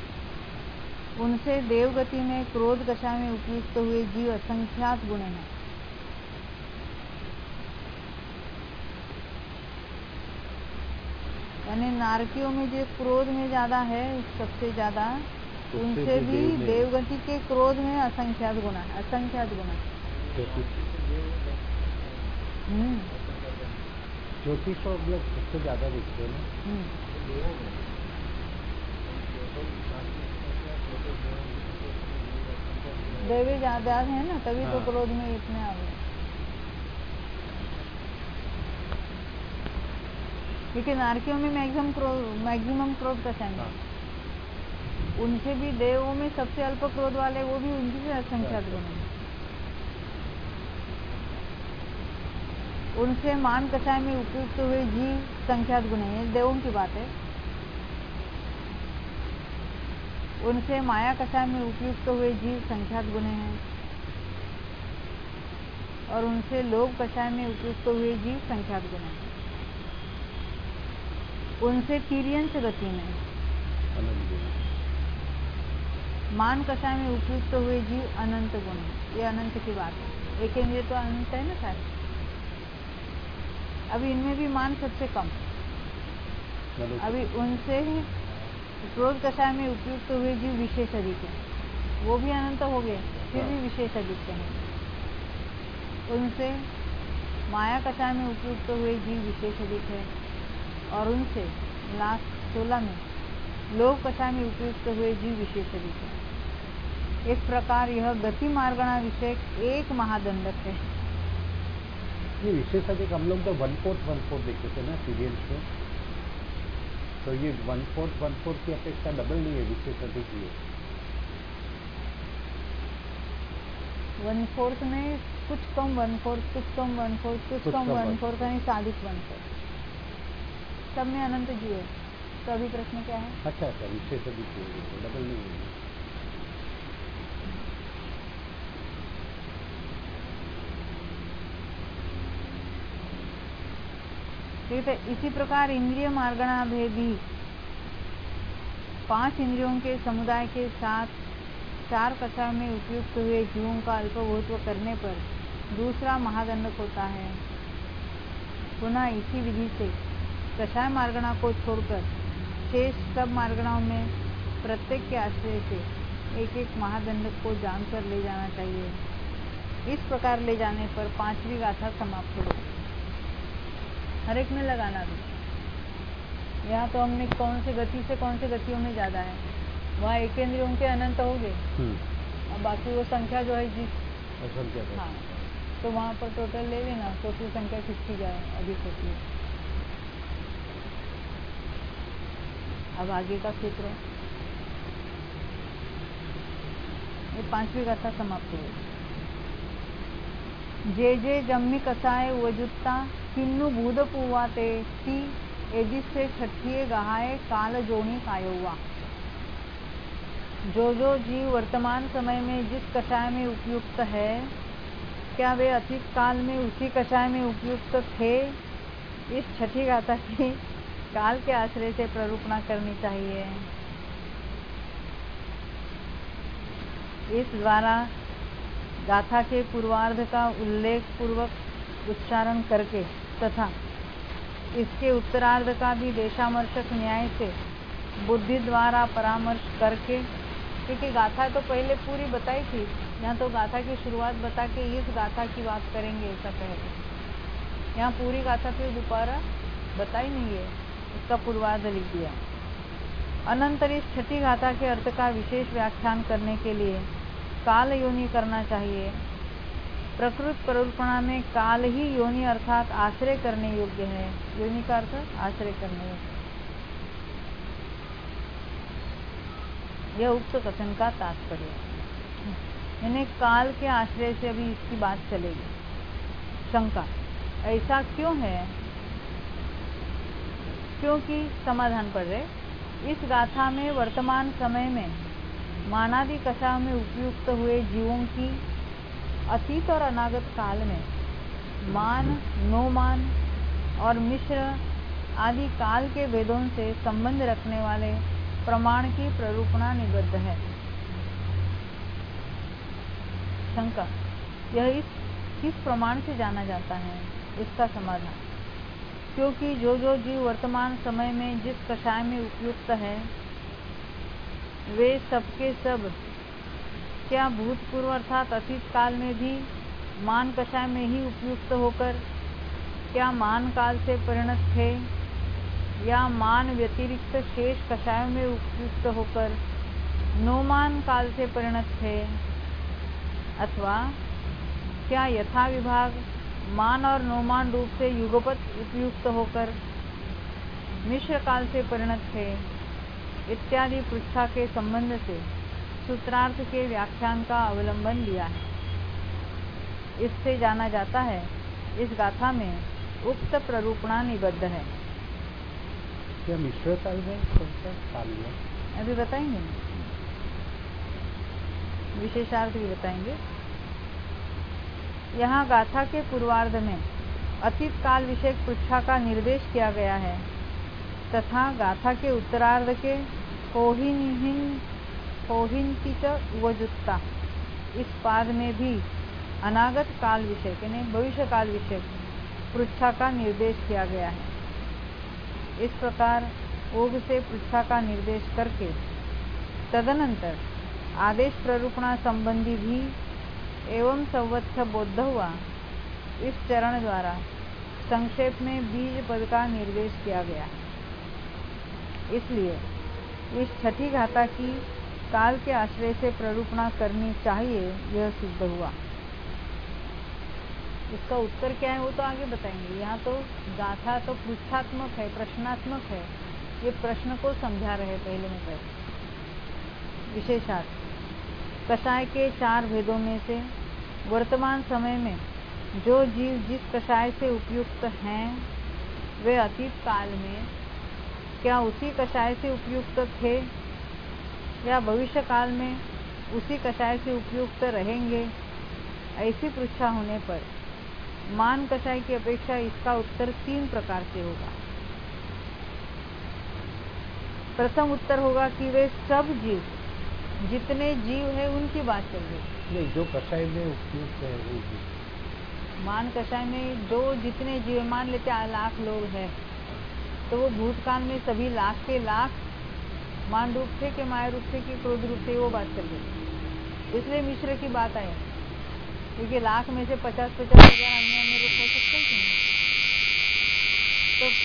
उनसे देवगति में क्रोध कषाय में उपयुक्त हुए जीव असंख्यात गुण हैं। यानी नारकियों में जो क्रोध में ज्यादा है सबसे ज्यादा, उनसे भी देवगति के क्रोध में असंख्यात गुण है, असंख्यात गुण है। ज्योतिष लोग सबसे ज्यादा दिखते हैं ना। देवी ज्यादा है ना, तभी हाँ। तो क्रोध में इतने आ गए, क्योंकि नारकियों में मैक्सिमम क्रोध मैक्सिमम क्रोध का चाहिए। हाँ। उनसे भी देवों में सबसे अल्प क्रोध वाले, वो भी उनकी से असंख्यात गुण है। उनसे मान कषाय में उपयुक्त हुए जीव संख्यात गुण है, देवों की बात है। उनसे माया कषाय में उपयुक्त हुए जीव संख्यात गुण हैं, और उनसे लोभ कषाय में उपयुक्त हुए जीव संख्यात गुण हैं। उनसे तिर्यंश गति में मान कषाय में उपयुक्त हुए जीव अनंत गुण है, ये अनंत की बात है। एक ये तो अनंत है ना सारे। अभी इनमें भी मान सबसे कम, अभी उनसे क्रोध कषाय में उपयुक्त हुए जीव विशेष अधिक है, वो भी अनंत हो गए, फिर भी विशेष अधिक है। उनसे माया कषाय में उपयुक्त हुए जीव विशेष अधिक है, और उनसे लास्ट सोलह में लोभ कषाय में उपयुक्त हुए जीव विशेष अधिक है। इस प्रकार यह गति मार्गणा विषय एक महादंडक है। ये विशेष अधिक हम लोग तो वन फोर्थ वन फोर्थ देखते थे ना सीरियल्स में, तो ये वन फोर्थ वन फोर्थ की अपेक्षा डबल नहीं है, विशेष अधिक ही है। वन फोर्थ में कुछ कम वन फोर्थ, कुछ कम वन फोर्थ, कुछ कम वन फोर्थ यानी साधिक वन फोर्थ, सब में अनंत जीव है। तो अभी प्रश्न क्या है? अच्छा अच्छा, विशेष अधिक डबल नहीं है। ठीक है, इसी प्रकार इंद्रिय मार्गणा भेदी पांच इंद्रियों के समुदाय के साथ चार कषाय में उपयुक्त हुए जीवों का अल्पभूत्व करने पर दूसरा महादंडक होता है। पुनः इसी विधि से कषाय मार्गणा को छोड़कर शेष सब मार्गणाओं में प्रत्येक के आश्रय से एक एक महादंडक को जानकर ले जाना चाहिए। इस प्रकार ले जाने पर पांचवी गाथा समाप्त हो। हर एक में लगाना भी। यहाँ तो हमने कौन से गति से कौन से गतियों में ज्यादा है, वहाँ एक इंद्रियों के अनंत हो गए, और बाकी वो संख्या जो है जिस हाँ तो वहाँ पर टोटल ले लेना, टोटल संख्या किसकी जाए अधिक होती है। अब आगे का सूत्र, ये पांचवी गाथा समाप्त हुई। जे जे जम्मी कसाय वजुत्ता किन्नु भूद पुवाते ती एजिसे छठिये गहाए काल जोनी कायौवा। जो जो जीव वर्तमान समय में जिस कषाय में उपयुक्त है, क्या वे अतीत काल में उसी कषाय में उपयुक्त थे? इस छठी गाथा की काल के आश्रय से प्ररूपणा करनी चाहिए। इस द्वारा गाथा के पूर्वार्ध का उल्लेख पूर्वक उच्चारण करके तथा इसके उत्तरार्ध का भी देशामर्शक न्याय से बुद्धि द्वारा परामर्श करके, क्योंकि गाथा तो पहले पूरी बताई थी, यहाँ तो गाथा की शुरुआत बता के इस गाथा की बात करेंगे ऐसा पहले। यहाँ पूरी गाथा फिर दोबारा बताई नहीं है, इसका पूर्वार्ध लिख दिया। अनंतर इस छठी गाथा के अर्थ का विशेष व्याख्यान करने के लिए काल योनि करना चाहिए। प्रकृत प्ररूपणा में काल ही योनि अर्थात आश्रय करने योग्य है। योनि का अर्थ आश्रय करने योग्य, यह उक्त कथन का तात्पर्य। यानी काल के आश्रय से अभी इसकी बात चलेगी। शंका, ऐसा क्यों है? क्योंकि समाधान पढ़ रहे, इस गाथा में वर्तमान समय में मानादि कषाय में उपयुक्त हुए जीवों की अतीत और अनागत काल में मान, नो मान और मिश्र आदि काल के वेदों से संबंध रखने वाले प्रमाण की प्ररूपणा निबद्ध है। शंका, यह इस किस प्रमाण से जाना जाता है? इसका समाधान, क्योंकि जो जो जीव वर्तमान समय में जिस कषाय में उपयुक्त है, वे सबके सब क्या भूतपूर्व अर्थात अतीत काल में भी मान कषाय में ही उपयुक्त होकर क्या मान काल से परिणत थे, या मान व्यतिरिक्त शेष कषायों में उपयुक्त होकर नोमान काल से परिणत थे, अथवा क्या यथा विभाग मान और नोमान रूप से युगपत उपयुक्त होकर मिश्र काल से परिणत थे, इत्यादि पृष्ठा के संबंध से सूत्रार्थ के व्याख्यान का अवलंबन लिया है। इससे जाना जाता है इस गाथा में उक्त प्ररूपणा निबद्ध है। क्या मिश्र काल में कौन सा काल है? अभी बताएंगे, विशेषार्थ भी बताएंगे। यहाँ गाथा के पूर्वार्ध में अतीत काल विषयक पृष्ठा का निर्देश किया गया है तथा गाथा के उत्तरार्ध के होहिन होहिन्ति च वजुत्ता इस पाद में भी अनागत काल विषय यानी भविष्य काल विषय पृष्ठा का निर्देश किया गया है। इस प्रकार ओघ से पृष्ठा का निर्देश करके तदनंतर आदेश प्ररूपणा संबंधी भी एवं संवत्स बोध हुआ, इस चरण द्वारा संक्षेप में बीज पद का निर्देश किया गया है। इसलिए इस छठी गाथा की काल के आश्रय से प्ररूपणा करनी चाहिए, यह सिद्ध हुआ। इसका उत्तर क्या है वो तो आगे बताएंगे। यहाँ तो गाथा तो पृष्ठात्मक है, प्रश्नात्मक है, ये प्रश्न को समझा रहे पहले में पहले। विशेषार्थ, कषाय के चार भेदों में से वर्तमान समय में जो जीव जिस कषाय से उपयुक्त हैं, वे अतीत काल में क्या उसी कषाय से उपयुक्त थे, या भविष्य काल में उसी कषाय से उपयुक्त रहेंगे। ऐसी पृष्ठा होने पर मान कषाय की अपेक्षा इसका उत्तर तीन प्रकार से होगा। प्रथम उत्तर होगा कि वे सब जीव, जितने जीव है उनकी बात चल रही। नहीं, जो कषाय में उपयुक्त है वो जीव। मान कषाय में जो जितने जीव, मान लेते हैं लाख लोग हैं, तो वो भूतकाल में सभी लाख के लाख मान रूप थे कि माया रूप थे कि क्रोध रूप थे, वो बात चल रही। इसलिए मिश्र की बात आई, क्योंकि लाख में से पचास पचास हजार अन्य अन्य रूप हो सकते हैं। तो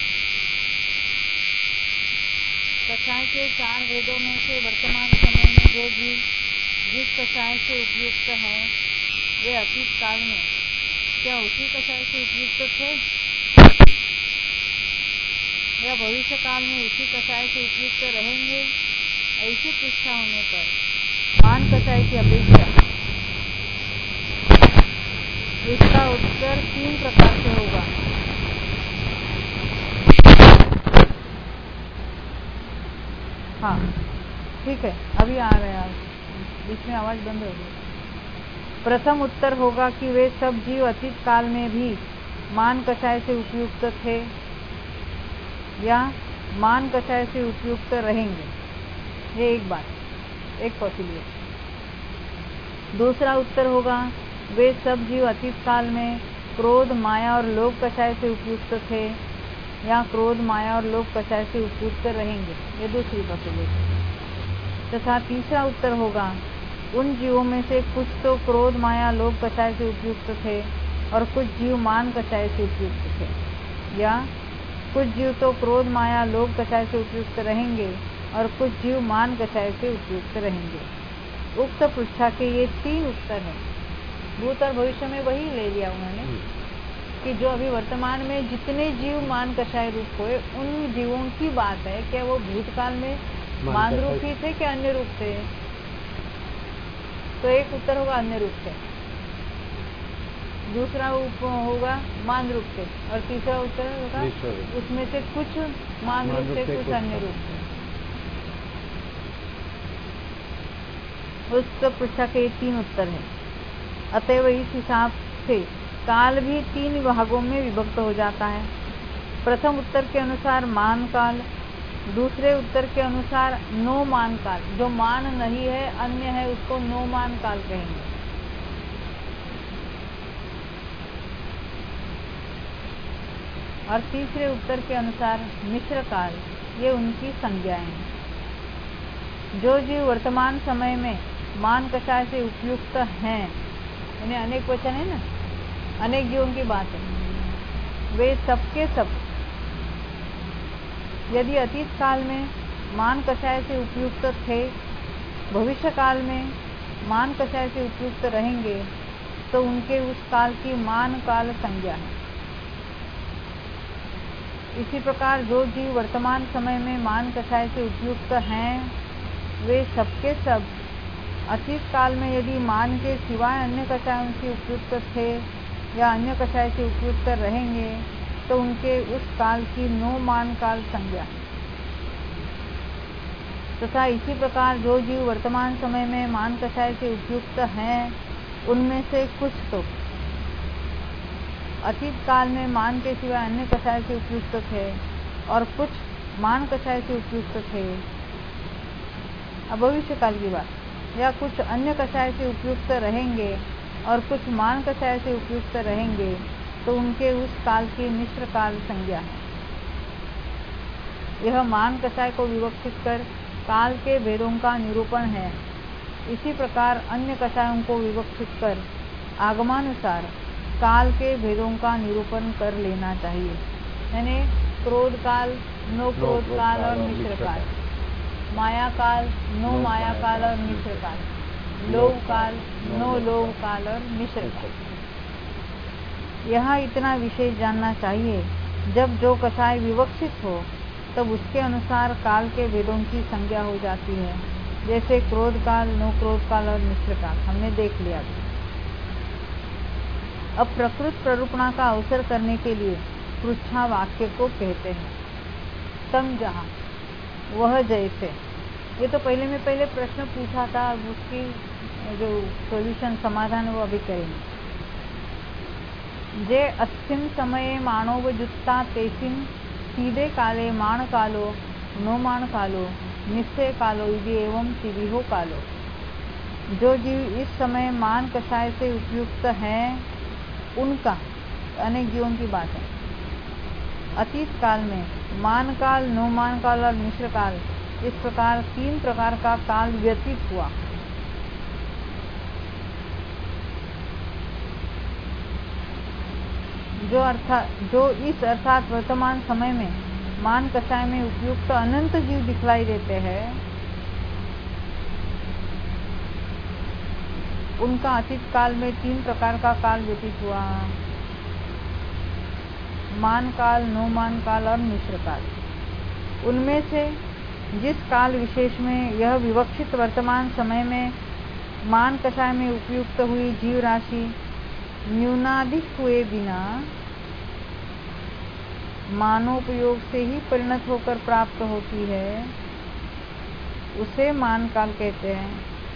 कषाय के चार वेदों में से वर्तमान समय में जो जीव जिस कषाय से उपयुक्त है, वे अतीत काल में क्या उसी कषाय से उपयुक्त थे या भविष्य काल में उसी कषाय से उपयुक्त रहेंगे? ऐसी पृष्ठा होने पर मान कषाय की अपेक्षा इसका उत्तर तीन प्रकार से होगा। हाँ ठीक है, अभी आ रहे हैं, बीच में आवाज बंद हो गई। प्रथम उत्तर होगा कि वे सब जीव अतीत काल में भी मान कषाय से उपयुक्त थे या मान कषाय से उपयुक्त रहेंगे। ये एक बात, एक पॉसिबिलिटी। दूसरा उत्तर होगा वे सब जीव अतीत काल में क्रोध, माया और लोभ कषाय से उपयुक्त थे या क्रोध, माया और लोभ कषाय से उपयुक्त रहेंगे। ये दूसरी पॉसिबिलिटी। तथा तीसरा उत्तर होगा उन जीवों में से कुछ तो क्रोध, माया, लोभ कषाय से उपयुक्त थे और कुछ जीव मान कषाय से उपयुक्त थे, या कुछ जीव तो क्रोध, माया, लोभ कषाय से उपयुक्त रहेंगे और कुछ जीव मान कषाय से उपयुक्त रहेंगे। उक्त पृष्ठा के ये तीन उत्तर हैं। भूत और भविष्य में वही ले लिया उन्होंने कि जो अभी वर्तमान में जितने जीव मान कषाय रूप हुए, उन जीवों की बात है। क्या वो भूतकाल में मान रूप ही थे कि अन्य रूप थे? तो एक उत्तर होगा अन्य रूप से, दूसरा होगा मान रूप से, और तीसरा उत्तर होगा उसमें से कुछ मान रूप से, कुछ अन्य रूप से। उस पृष्ठा के तीन उत्तर हैं। अतएव इस हिसाब से काल भी तीन भागों में विभक्त हो जाता है। प्रथम उत्तर के अनुसार मान काल, दूसरे उत्तर के अनुसार नो मान काल, जो मान नहीं है, अन्य है, उसको नो मान काल कहेंगे। और तीसरे उत्तर के अनुसार मिश्र काल, ये उनकी संज्ञाएं हैं। जो जीव वर्तमान समय में मान कषाय से उपयुक्त हैं, इन्हें अनेक वचन है ना, अनेक जीवों की बात है, वे सबके सब यदि अतीत काल में मान कषाय से उपयुक्त थे, भविष्य काल में मान कषाय से उपयुक्त रहेंगे, तो उनके उस काल की मान काल संज्ञा है। इसी प्रकार जो जीव वर्तमान समय में मान कषाय से उपयुक्त हैं, वे सबके सब अतीत काल में यदि मान के सिवाय अन्य कषायों से उपयुक्त थे या अन्य कषाय से उपयुक्त रहेंगे, तो उनके उस काल की नो मान काल संज्ञा है। तथा इसी प्रकार जो जीव वर्तमान समय में मान कषाय से उपयुक्त हैं, उनमें से कुछ तो अतीत काल में मान के सिवाय अन्य कषाय से उपयुक्त थे और कुछ मान कषाय से उपयुक्त थे। अब भविष्य काल की बात, या कुछ अन्य कषाय से उपयुक्त रहेंगे और कुछ मान कषाय से उपयुक्त रहेंगे, तो उनके उस काल की मिश्र काल संज्ञा है। यह मान कषाय को विवक्षित कर काल के भेदों का निरूपण है। इसी प्रकार अन्य कषायों को विवक्षित कर आगमानुसार काल के भेदों का निरूपण कर लेना चाहिए। यानी क्रोध काल, नो क्रोध काल और मिश्र काल, माया काल, नो माया काल और मिश्र काल, लोभ काल, नो लोभ काल और मिश्र काल। यहाँ इतना विशेष जानना चाहिए, जब जो कषाय विवक्षित हो तब उसके अनुसार काल के भेदों की संज्ञा हो जाती है। जैसे क्रोध काल, नो क्रोध काल और मिश्र काल हमने देख लिया। अब प्रकृत प्ररूपणा का अवसर करने के लिए पृष्ठा वाक्य को कहते हैं। तम जहाँ, वह जैसे। ये तो पहले में पहले प्रश्न पूछा था, उसकी जो सॉल्यूशन समाधान वो अभी करेंगे। जे अस्थिन समये मानव जुत्ता तेसिन सीधे काले माण कालो नोमान कालो निश्चय कालो यदि एवं शिविहो कालो। जो जीव इस समय मान कषाय से उपयुक्त हैं उनका, अनेक जीवों की बात है, अतीत काल में मान काल, नोमान काल और मिश्र काल, इस प्रकार तीन प्रकार का काल व्यतीत हुआ। जो अर्थात जो इस अर्थात वर्तमान समय में मान कषाय में उपयुक्त अनंत जीव दिखलाई देते हैं, उनका अतीत काल में तीन प्रकार का काल व्यतीत हुआ, मान काल, नोमान काल और मिश्र काल। उनमें से जिस काल विशेष में यह विवक्षित वर्तमान समय में मान कषाय में उपयुक्त हुई जीव राशि न्यूनाधिक हुए बिना मानोपयोग से ही परिणत होकर प्राप्त होती है, उसे मान काल कहते हैं।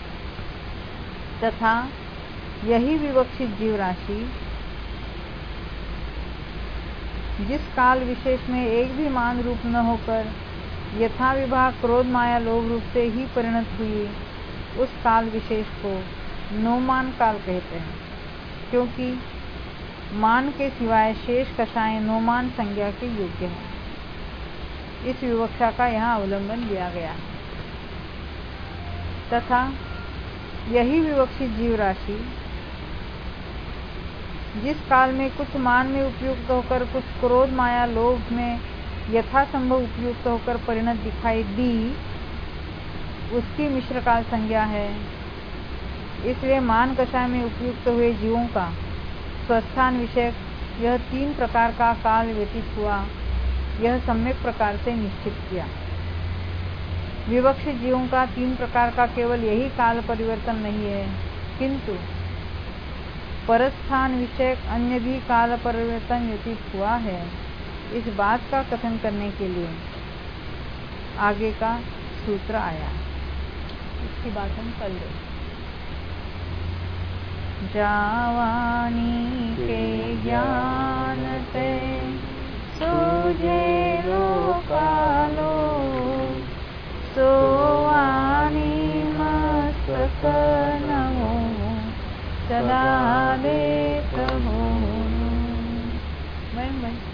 तथा यही विवक्षित जीव राशि जिस काल विशेष में एक भी मान रूप न होकर यथा विभाग क्रोध माया लोभ रूप से ही परिणत हुई, उस काल विशेष को नोमान काल कहते हैं, क्योंकि मान के सिवाय शेष कषाय नोमान संज्ञा के योग्य है। इस विवक्षा का यहाँ अवलंबन दिया गया है। तथा यही विवक्षित जीव राशि जिस काल में कुछ मान में उपयुक्त होकर कुछ क्रोध माया लोभ में यथासंभव उपयुक्त होकर परिणत दिखाई दी, उसकी मिश्र काल संज्ञा है। इसलिए मान कषाय में उपयुक्त हुए जीवों का स्वस्थान विषयक यह तीन प्रकार का काल व्यतीत हुआ, यह सम्यक प्रकार से निश्चित किया। विवक्षित जीवों का तीन प्रकार का केवल यही काल परिवर्तन नहीं है, किंतु परस्थान विषयक अन्य भी काल परिवर्तन व्यतीत हुआ है। इस बात का कथन करने के लिए आगे का सूत्र आया, इसकी बात हम कर ले। जावानी के ज्ञान ते सूझे लो कालो, सोवानी मस्तक नमो सदा देत हो।